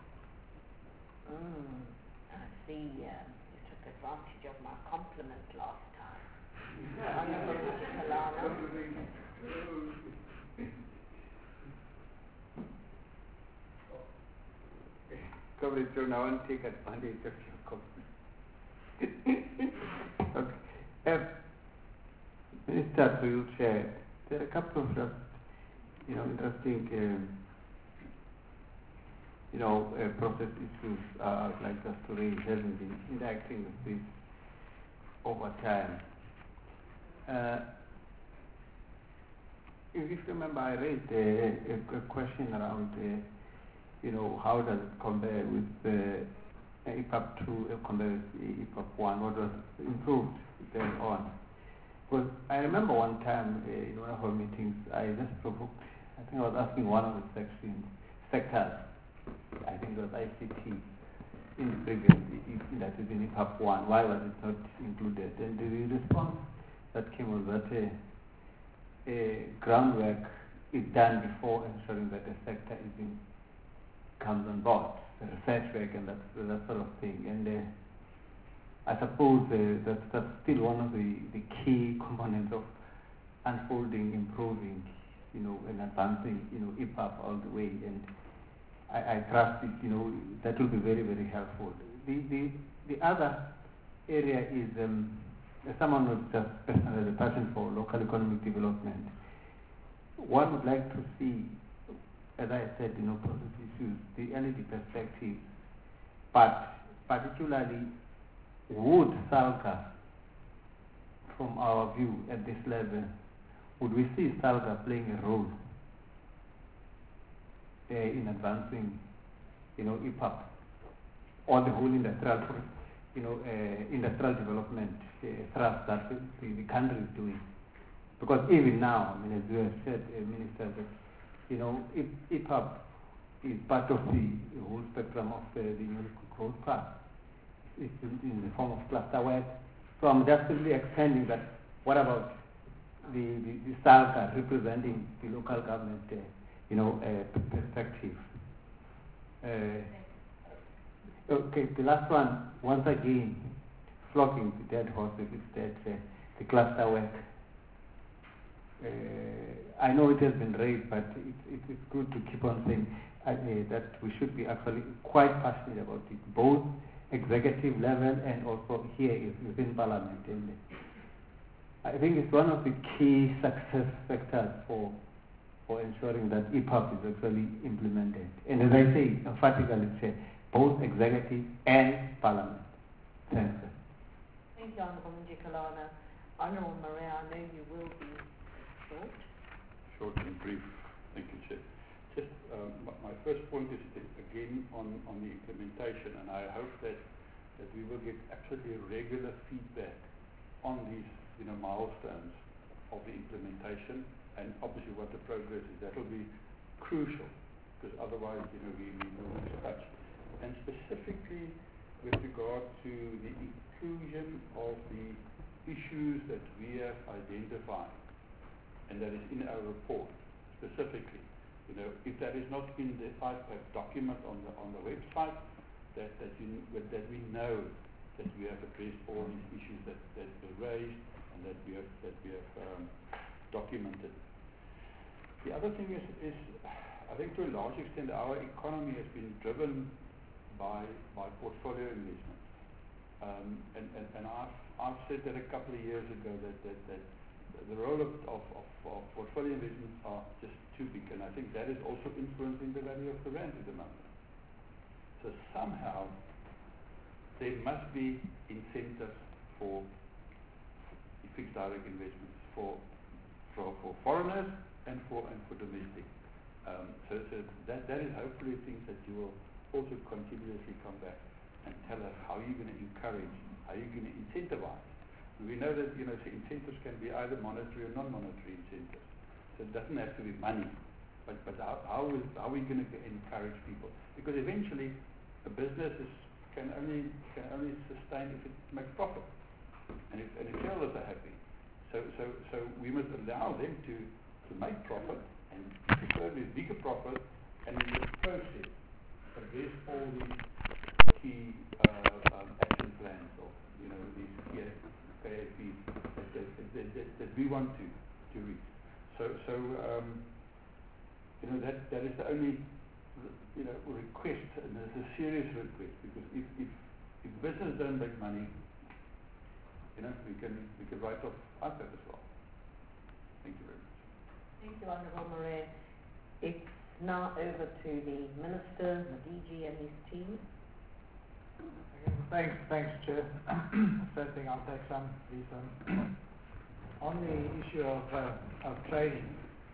I see you took advantage of my compliment last time. Honourable Mr. Comrade John, I won't take advantage of your comment. Okay. Minister, to you, Chair, there are a couple of interesting process issues I would like us to raise, having been interacting with this over time. If you remember, I raised a question around how does it compare with EPAP 2 compared with EPAP 1, what was improved then on. Because I remember one time in one of our meetings, I just provoked, I think I was asking one of the sectors, I think it was ICT, in the previous, that is in EPAP 1, why was it not included? And the response that came was that groundwork is done before ensuring that the sector comes on board, the research work and that sort of thing. And I suppose that's still one of the key components of unfolding, improving, and advancing, EPAP all the way. And I trust it, that will be very, very helpful. The other area is someone with just personally a passion for local economic development. One would like to see, as I said, process issues, the LED perspective, but particularly would SALGA, from our view at this level, would we see SALGA playing a role in advancing, EPAP, or the whole industrial development thrust that the country is doing? Because even now, as you have said, Minister, that EPAP is part of the whole spectrum of the UNESCO growth path. It's in the form of cluster work. So I'm just simply extending that. What about the SALGA representing the local government, perspective? Okay, the last one, once again, flogging the dead horse, is that the cluster work. I know it has been raised, but it's good to keep on saying that we should be actually quite passionate about it, both executive level and also here within Parliament. And I think it's one of the key success factors for ensuring that EPAP is actually implemented. And as I say, emphatically say, both executive and Parliament. Thanks. Thank you, Honourable Njikalana. Honourable Maria, I know you will be short. Short and brief. Thank you, Chair. Just my first point is again on the implementation, and I hope that we will get absolutely regular feedback on these milestones of the implementation, and obviously what the progress is. That will be crucial, because otherwise we lose touch. And specifically with regard to the inclusion of the issues that we have identified, and that is in our report specifically. If that is not in the IPAP document on the website, that we know that we have addressed all these issues that were raised and that we have documented. The other thing is I think to a large extent our economy has been driven by portfolio investments, and I've said that a couple of years ago that the role of portfolio investments are just too big, and I think that is also influencing the value of the rand at the moment. So somehow there must be incentives for fixed direct investments for foreigners and for domestic. So that is hopefully things that you will also continuously come back and tell us how you're going to encourage, how you're going to incentivize. We know that so incentives can be either monetary or non-monetary incentives. So it doesn't have to be money, but how are we going to encourage people? Because eventually a business can only sustain if it makes profit, and if shareholders are happy. So we must allow them to make profit, and preferably bigger profit, and in this process address all these key action plans of these key KAPs that we want to reach. So that is the only request, and it's a serious request, because if business don't make money, we can write off IPAP as well. Thank you very much. Thank you, Honourable Moran. It's now over to the Minister, Madiji, and his team. Thanks, Chair. First thing, I'll take some. On the issue of training,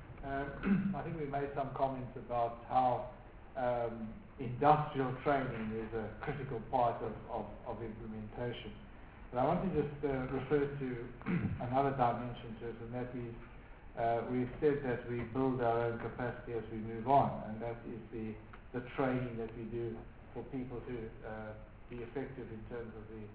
I think we made some comments about how industrial training is a critical part of implementation. But I want to just refer to another dimension to it, and that is we've said that we build our own capacity as we move on, and that is the training that we do for people to be effective in terms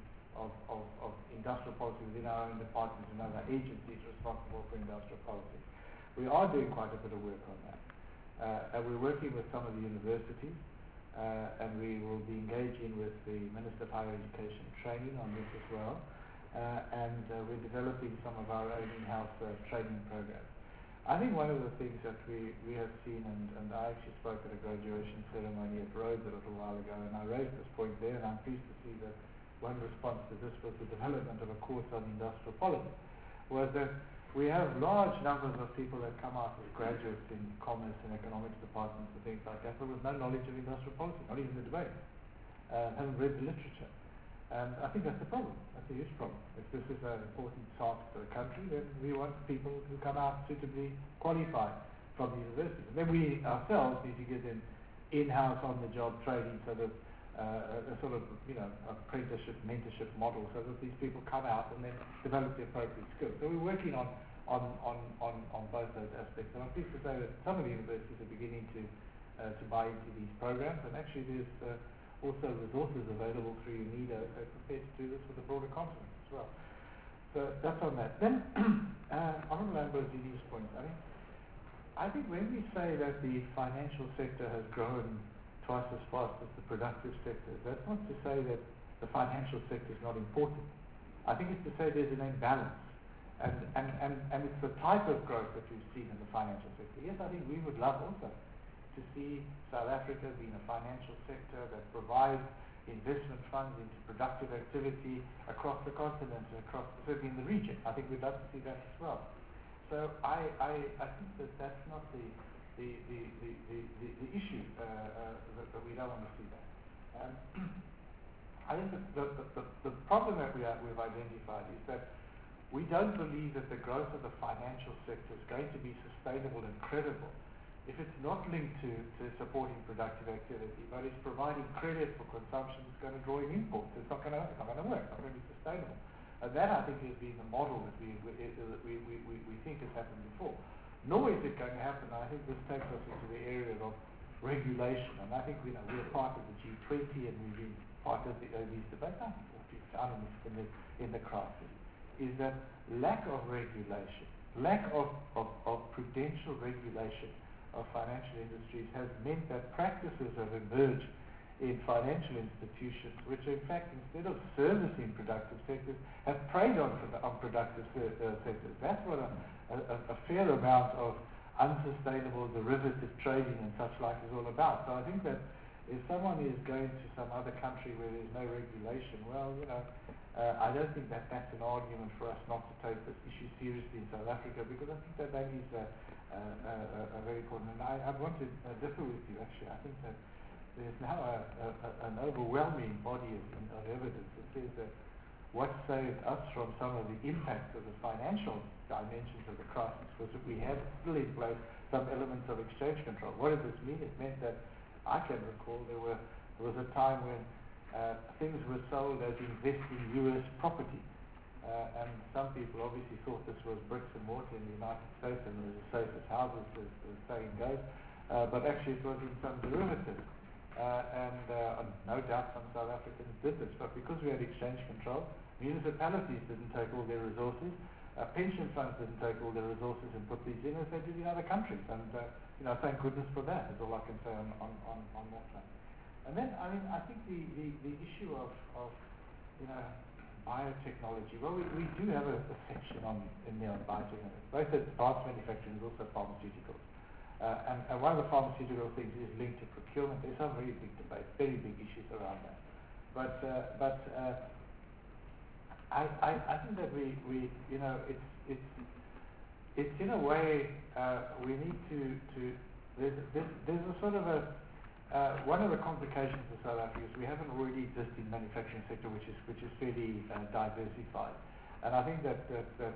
of industrial policy within our own departments and other agencies responsible for industrial policy. We are doing quite a bit of work on that. And we're working with some of the universities, and we will be engaging with the Minister of Higher Education training on this as well. And we're developing some of our own in-house training programs. I think one of the things that we have seen, and I actually spoke at a graduation ceremony at Rhodes a little while ago, and I raised this point there, and I'm pleased to see that one response to this was the development of a course on industrial policy, was that we have large numbers of people that come out as graduates in commerce and economics departments and things like that, but with no knowledge of industrial policy, not even the debate, haven't read the literature. And I think that's a problem. That's a huge problem. If this is an important task for the country, then we want people who come out suitably qualified from the university. And then we ourselves need to give them in-house, on-the-job training, so that a sort of apprenticeship, mentorship model, so that these people come out and then develop the appropriate skills. So we're working on both those aspects. And I'm pleased to say that some of the universities are beginning to buy into these programs, and actually there's also resources available through UNIDO prepared to do this for the broader continent as well. So that's on that. Then, Honourable Ambrosini's point, I think when we say that the financial sector has grown twice as fast as the productive sector, that's not to say that the financial sector is not important. I think it's to say there's an imbalance. And it's the type of growth that we've seen in the financial sector. Yes, I think we would love also to see South Africa being a financial sector that provides investment funds into productive activity across the continent and certainly in the region. I think we'd love to see that as well. So I think that that's not the issue that we don't want to see that. I think the problem that we've identified is that we don't believe that the growth of the financial sector is going to be sustainable and credible if it's not linked to supporting productive activity, but it's providing credit for consumption that's going to draw in imports. It's not going to work. It's not going to be sustainable. And that, I think, has been the model that we think has happened before. Nor is it going to happen. I think this takes us into the area of regulation. And I think we're part of the G20, and we've been part of these debates. I think what we've done in the crisis is that lack of regulation, lack of prudential regulation of financial industries has meant that practices have emerged in financial institutions which, in fact, instead of servicing productive sectors, have preyed on productive sectors. That's what a fair amount of unsustainable derivative trading and such like is all about. So I think that if someone is going to some other country where there's no regulation, well, I don't think that that's an argument for us not to take this issue seriously in South Africa, because I think that is very important. And I want to differ with you, actually. I think that there's now an overwhelming body of evidence that says that what saved us from some of the impacts of the financial dimensions of the crisis was that we had still in place some elements of exchange control. What does this mean? It meant that I can recall there was a time when things were sold as investing US property. And some people obviously thought this was bricks and mortar in the United States and it was as safe as houses, as the saying goes. But actually it was in some derivatives. And no doubt some South Africans did this. But because we had exchange control, municipalities didn't take all their resources, pension funds didn't take all their resources and put these in as they did in other countries. And thank goodness for that, is all I can say on that one. And then, I think the issue of biotechnology, well, we do have a section in there on biotechnology. Both advanced manufacturing and also pharmaceuticals. And one of the pharmaceutical things is linked to procurement. There's some very big debates, very big issues around that. But I think that it's in a way we need to there's a sort of one of the complications of South Africa is we have an already existing manufacturing sector which is fairly diversified, and I think that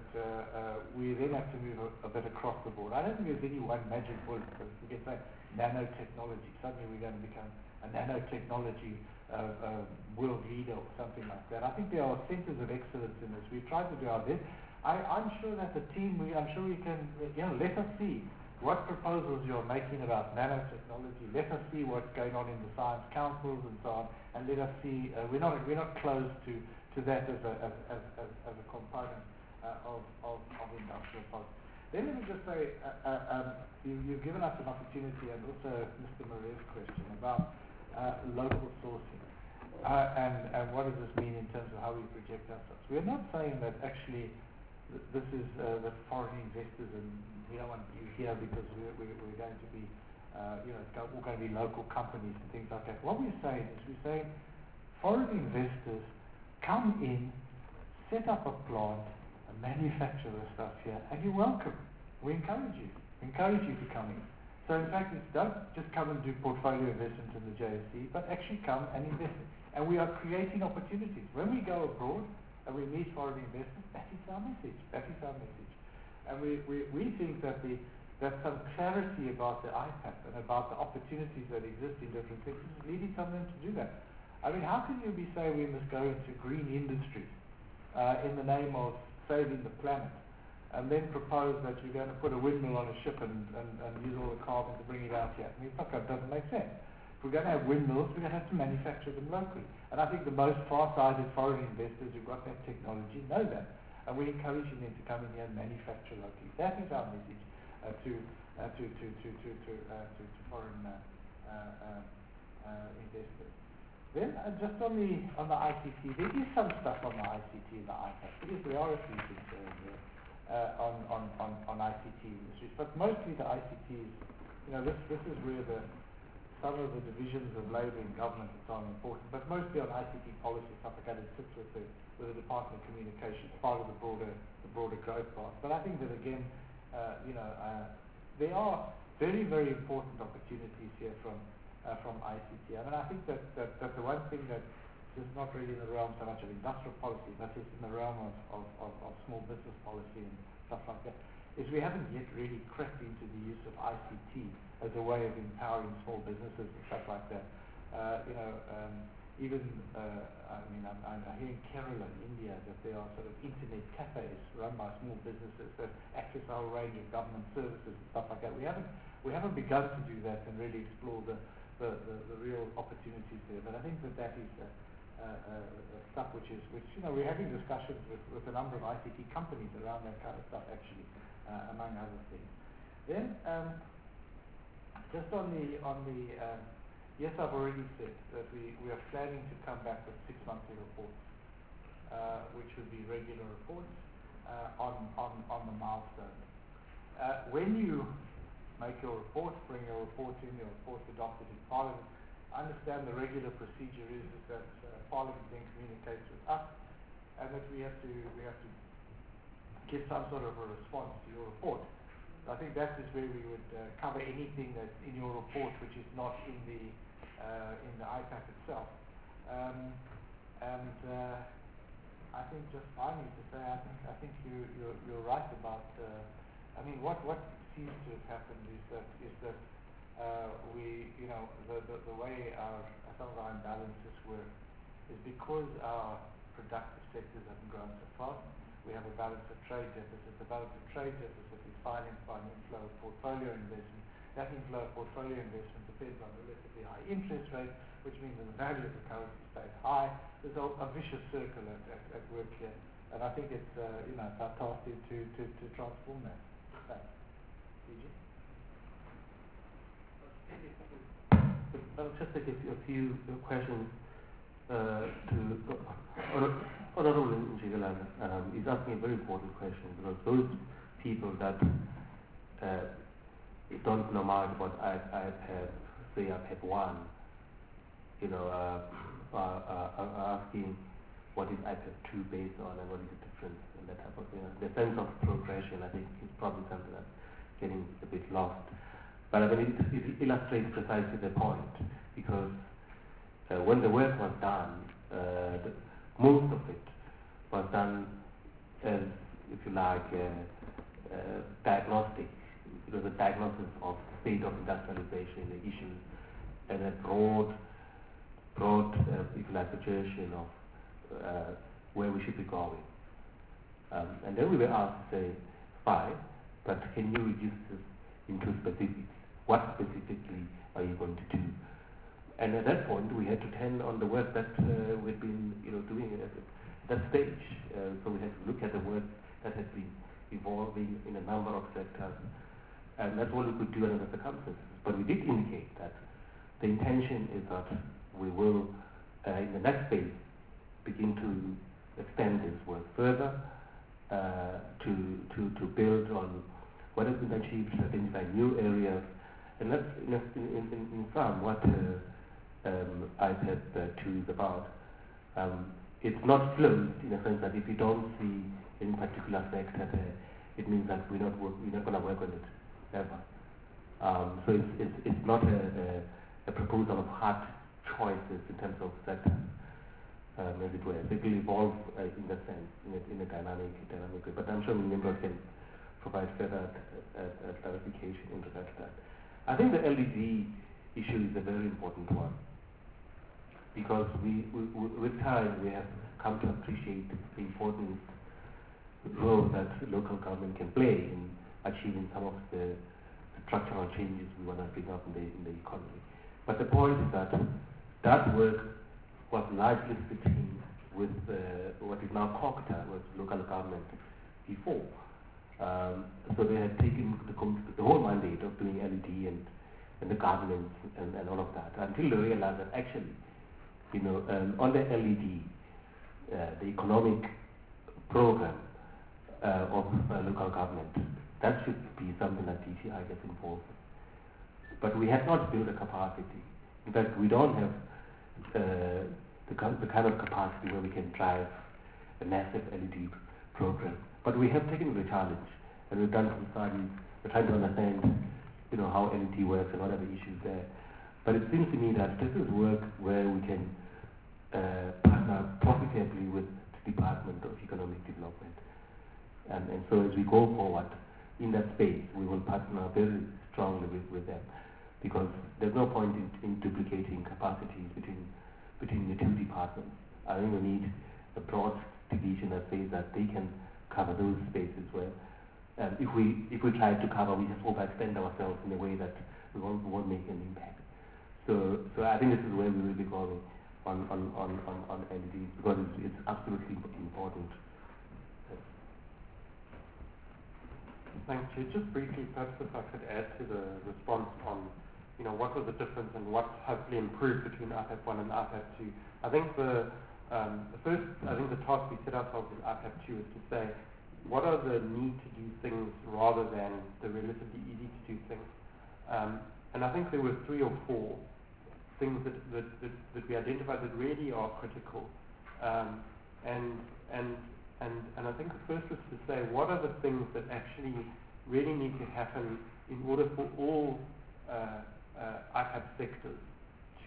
we then have to move a bit across the board. I don't think there's any one magic bullet, because we can say nanotechnology. Suddenly we're going to become a nanotechnology world leader or something like that. I think there are centers of excellence in this. We've tried to do our best. I'm sure that the team, I'm sure we can, let us see what proposals you're making about nanotechnology. Let us see what's going on in the science councils and so on, and let us see. We're not closed to that as a component of industrial policy. Then let me just say, you've given us an opportunity, and also Mr. Maria's question about local sourcing, and what does this mean in terms of how we project ourselves. We're not saying that actually this is that foreign investors, and we don't want you here because we're going to be, it's all going to be local companies and things like that. What we're saying is foreign investors come in, set up a plant, and manufacture the stuff here, and you're welcome. We encourage you. We encourage you to come in. So in fact, don't just come and do portfolio investments in the JSE, but actually come and invest. And we are creating opportunities. When we go abroad and we meet foreign investors, that is our message. That is our message. And we think that some clarity about the IPAP and about the opportunities that exist in different sectors is leading some of them to do that. How can you say we must go into green industries in the name of saving the planet, and then propose that you're going to put a windmill on a ship and use all the carbon to bring it out here? It doesn't make sense. If we're going to have windmills, we're going to have to manufacture them locally. And I think the most far-sighted foreign investors who've got that technology know that. And we're encouraging them to come in here and manufacture locally. That is our message to foreign investors. Then just on the ICT, there is some stuff on the ICT and the IPAP. There are a few things there on ICT industries, but mostly the ICT is, this is where some of the divisions of labour and government and so on are important, but mostly on ICT policy stuff like that. It sits with the Department of Communications, part of the broader growth path. But I think that again, there are very, very important opportunities here from ICT. I think that the one thing that is not really in the realm so much of industrial policy, but is in the realm of small business policy and stuff like that, is we haven't yet really cracked into the use of ICT as a way of empowering small businesses and stuff like that. I hear in Kerala, in India, that there are sort of internet cafes run by small businesses that access a whole range of government services and stuff like that. We haven't begun to do that and really explore the real opportunities there. But I think that is stuff which we're having discussions with a number of ICT companies around that kind of stuff, actually, among other things. Then, just on the yes, I've already said that we are planning to come back with 6-monthly reports, which would be regular reports on the milestones. When you make your reports, bring your reports in, your reports adopted in Parliament, I understand the regular procedure is that Parliament then communicates with us, and that we have to give some sort of a response to your report. So I think that is where we would cover anything that's in your report which is not in the in the IPAC itself. I think just finally to say, I think you're right about. I mean, what seems to have happened is that we, the way some of our imbalances were is because our productive sectors haven't grown so fast. We have a balance of trade deficit. The balance of trade deficit is financed by an inflow of portfolio investment. That inflow of portfolio investment depends on relatively high interest rates, which means that the value of the currency stays high. There's a vicious circle at work here, and I think it's it's our task to transform that. Thanks. DG? I'll just take a few questions to Honorable Njigalanga. He's asking a very important question, because those people that don't know much about IPEP, say IPEP 1, are asking what is IPEP 2 based on and what is the difference and that type of thing. The sense of progression, I think, is probably something that's getting a bit lost. But I mean, it illustrates precisely the point, because when the work was done, most of it was done as, if you like, diagnostic. It was a diagnosis of the state of industrialization, the issues, and a broad, if you like, projection of where we should be going. And then we were asked to say, fine, but can you reduce this into specifics? What specifically are you going to do? And at that point, we had to tend on the work that we'd been, doing at that stage. So we had to look at the work that had been evolving in a number of sectors, and that's what we could do under the circumstances. But we did indicate that the intention is that we will, in the next phase, begin to extend this work further, to build on what has been achieved, to identify new areas, and that's in sum what IPEP 2 is about. It's not closed in the sense that if you don't see any particular sector there, it means that we're not going to work on it ever. So it's not a proposal of hard choices in terms of sectors, as it were. It will evolve in that sense, in a dynamic way. But I'm sure members can provide further clarification in regard to that. I think the LDD issue is a very important one, because with time we have come to appreciate the important role that local government can play in achieving some of the structural changes we want to bring up in the economy. But the point is that work was largely fitting with what is now COGTA, was local government before. So they had taken the whole mandate of doing LED and the governance and all of that, until they realized that actually, on the LED, the economic program of local government, that should be something that DTI gets involved in. But we have not built a capacity. In fact, we don't have the kind of capacity where we can drive a massive LED program. But we have taken the challenge, and we've done some studies. We're trying to understand, how LED works and what are the issues there. But it seems to me that this is work where we can partner profitably with the Department of Economic Development. And so as we go forward in that space, we will partner very strongly with them, because there's no point in duplicating capacities between the two departments. I think we need a broad division that says that they can cover those spaces where if we try to cover, we just overextend ourselves in a way that we won't make an impact. So I think this is where we will be going on LEDs, because it's absolutely important. Thank you. Just briefly, perhaps if I could add to the response on, what was the difference and what hopefully improved between IPEP 1 and IPEP 2. I think the task we set ourselves in IPEP 2 is to say, what are the need to do things rather than the relatively easy to do things. And I think there were 3 or 4 things that we identified that really are critical. And I think the first was to say, what are the things that actually really need to happen in order for all IPEP sectors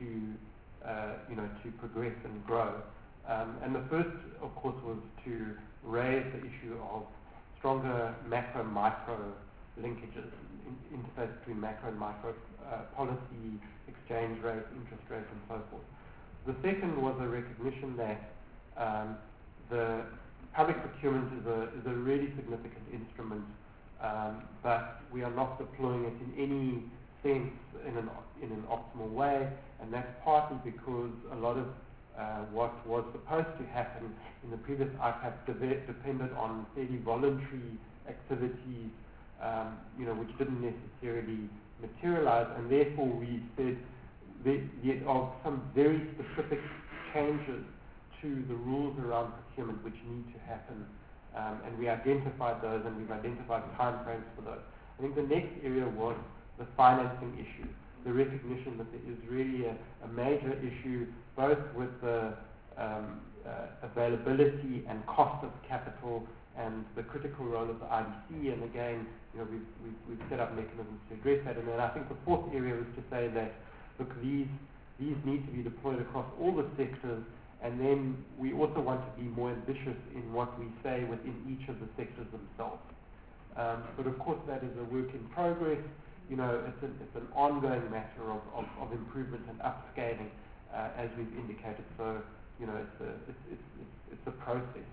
to progress and grow. And the first, of course, was to raise the issue of stronger macro-micro linkages, interface between macro and micro policy, exchange rate, interest rate, and so forth. The second was a recognition that the public procurement is a really significant instrument, but we are not deploying it in any sense in an optimal way, and that's partly because a lot of what was supposed to happen in the previous IPAP depended on fairly voluntary activities, which didn't necessarily materialize, and therefore we said there are some very specific changes to the rules around procurement which need to happen, and we identified those, and we've identified timeframes for those. I think the next area was the financing issue, the recognition that there is really a major issue both with the availability and cost of capital and the critical role of the IBC, and again, we've set up mechanisms to address that. And then I think the fourth area was to say that, look, these need to be deployed across all the sectors, and then we also want to be more ambitious in what we say within each of the sectors themselves. But of course, that is a work in progress. It's an ongoing matter of improvement and upscaling, as we've indicated. So, it's a process.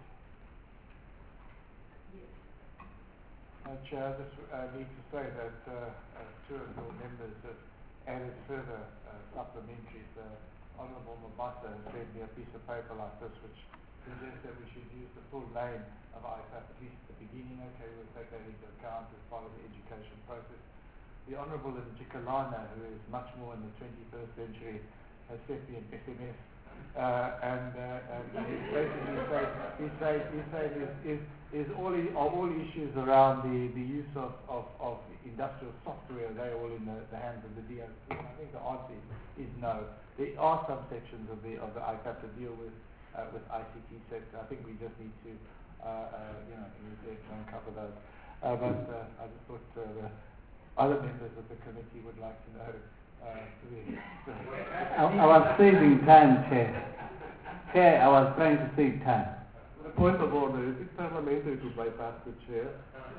Chair, I just need to say that two of your members have added further supplementaries. Honourable Mabasa has sent me a piece of paper like this, which suggests that we should use the full name of IPAP at least at the beginning. Okay, we'll take that into account as part of the education process. The Honourable Njikalana, who is much more in the 21st century, has sent me an SMS, and he basically says all issues around the use of industrial software, they're all in the hands of the DOC. And I think the answer is no. There are some sections of the IPAP to deal with ICT sector. I think we just need to uncover those. But I just thought the other members of the committee would like to know. I was saving time, Chair. Chair, I was trying to save time. The point of order, is it parliamentary to bypass the chair?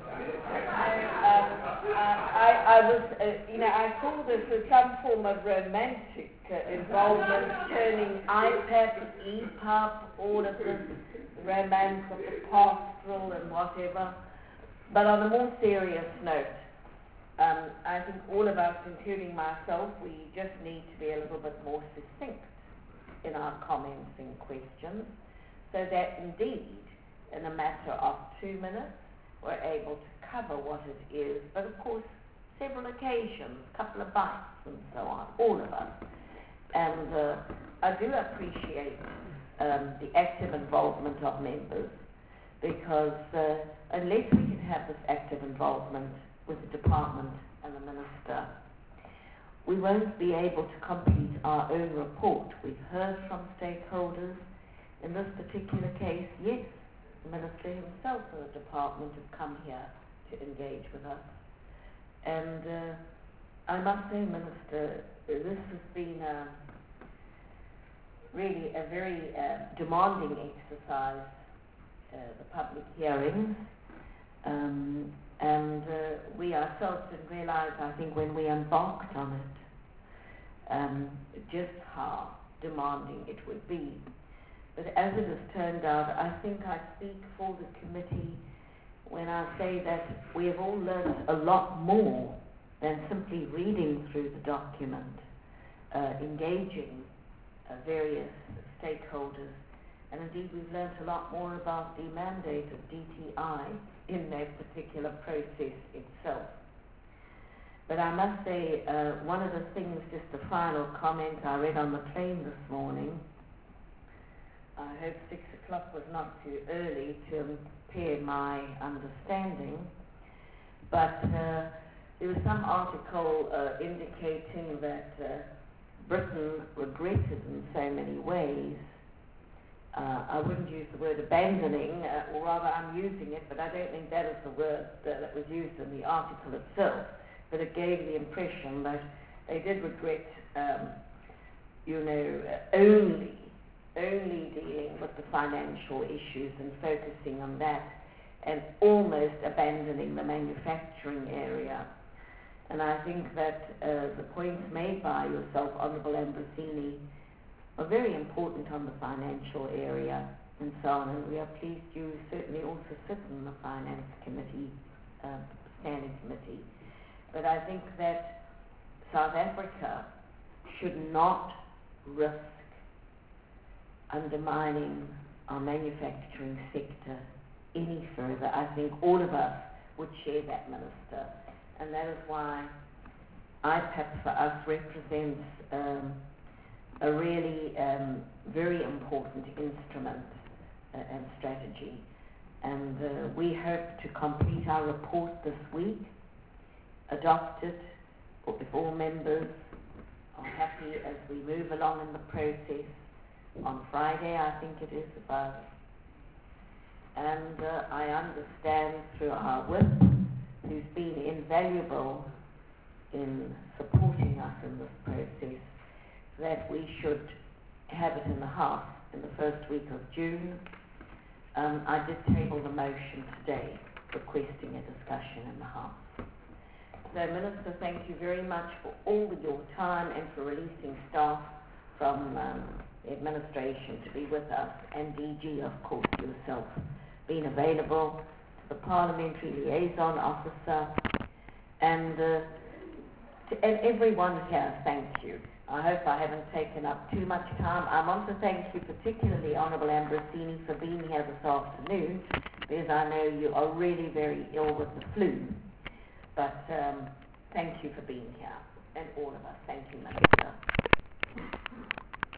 I saw this as some form of romantic involvement, turning IPAP, EPUB, all of this romance of the pastoral and whatever. But on a more serious note, I think all of us, including myself, we just need to be a little bit more succinct in our comments and questions, so that indeed, in a matter of 2 minutes, we're able to cover what it is, but of course, several occasions, a couple of bites and so on, all of us. And I do appreciate the active involvement of members, because unless we can have this active involvement with the department and the minister, we won't be able to complete our own report. We've heard from stakeholders. In this particular case, yes, the minister himself and the department have come here to engage with us. And I must say, Minister, this has been really a very demanding exercise, the public hearings. And we ourselves didn't realize, I think, when we embarked on it, just how demanding it would be. But as it has turned out, I think I speak for the committee when I say that we have all learned a lot more than simply reading through the document, engaging various stakeholders. And indeed, we've learned a lot more about the mandate of DTI in that particular process itself. But I must say, one of the things, just a final comment I read on the plane this morning, I hope 6 o'clock was not too early to impair my understanding, but there was some article indicating that Britain regretted in so many ways. I wouldn't use the word abandoning, or rather I'm using it, but I don't think that is the word that was used in the article itself, but it gave the impression that they did regret, only dealing with the financial issues and focusing on that, and almost abandoning the manufacturing area. And I think that the points made by yourself, Honourable Ambrosini, are very important on the financial area and so on, and we are pleased you certainly also sit in the Finance Committee, Standing Committee. But I think that South Africa should not risk undermining our manufacturing sector any further. I think all of us would share that, Minister, and that is why IPAP for us represents a really very important instrument and strategy. And we hope to complete our report this week, adopt it, if all members are happy as we move along in the process. On Friday, I think it is about. And I understand through our whip, who's been invaluable in supporting us in this process, that we should have it in the House in the first week of June. I did table the motion today requesting a discussion in the House. So, Minister, thank you very much for all your time and for releasing staff from the administration to be with us, and DG, of course, yourself, being available, to the Parliamentary Liaison Officer, and everyone here, thank you. I hope I haven't taken up too much time. I want to thank you particularly, Honourable Ambrosini, for being here this afternoon, because I know you are really very ill with the flu. But thank you for being here, and all of us. Thank you, Minister.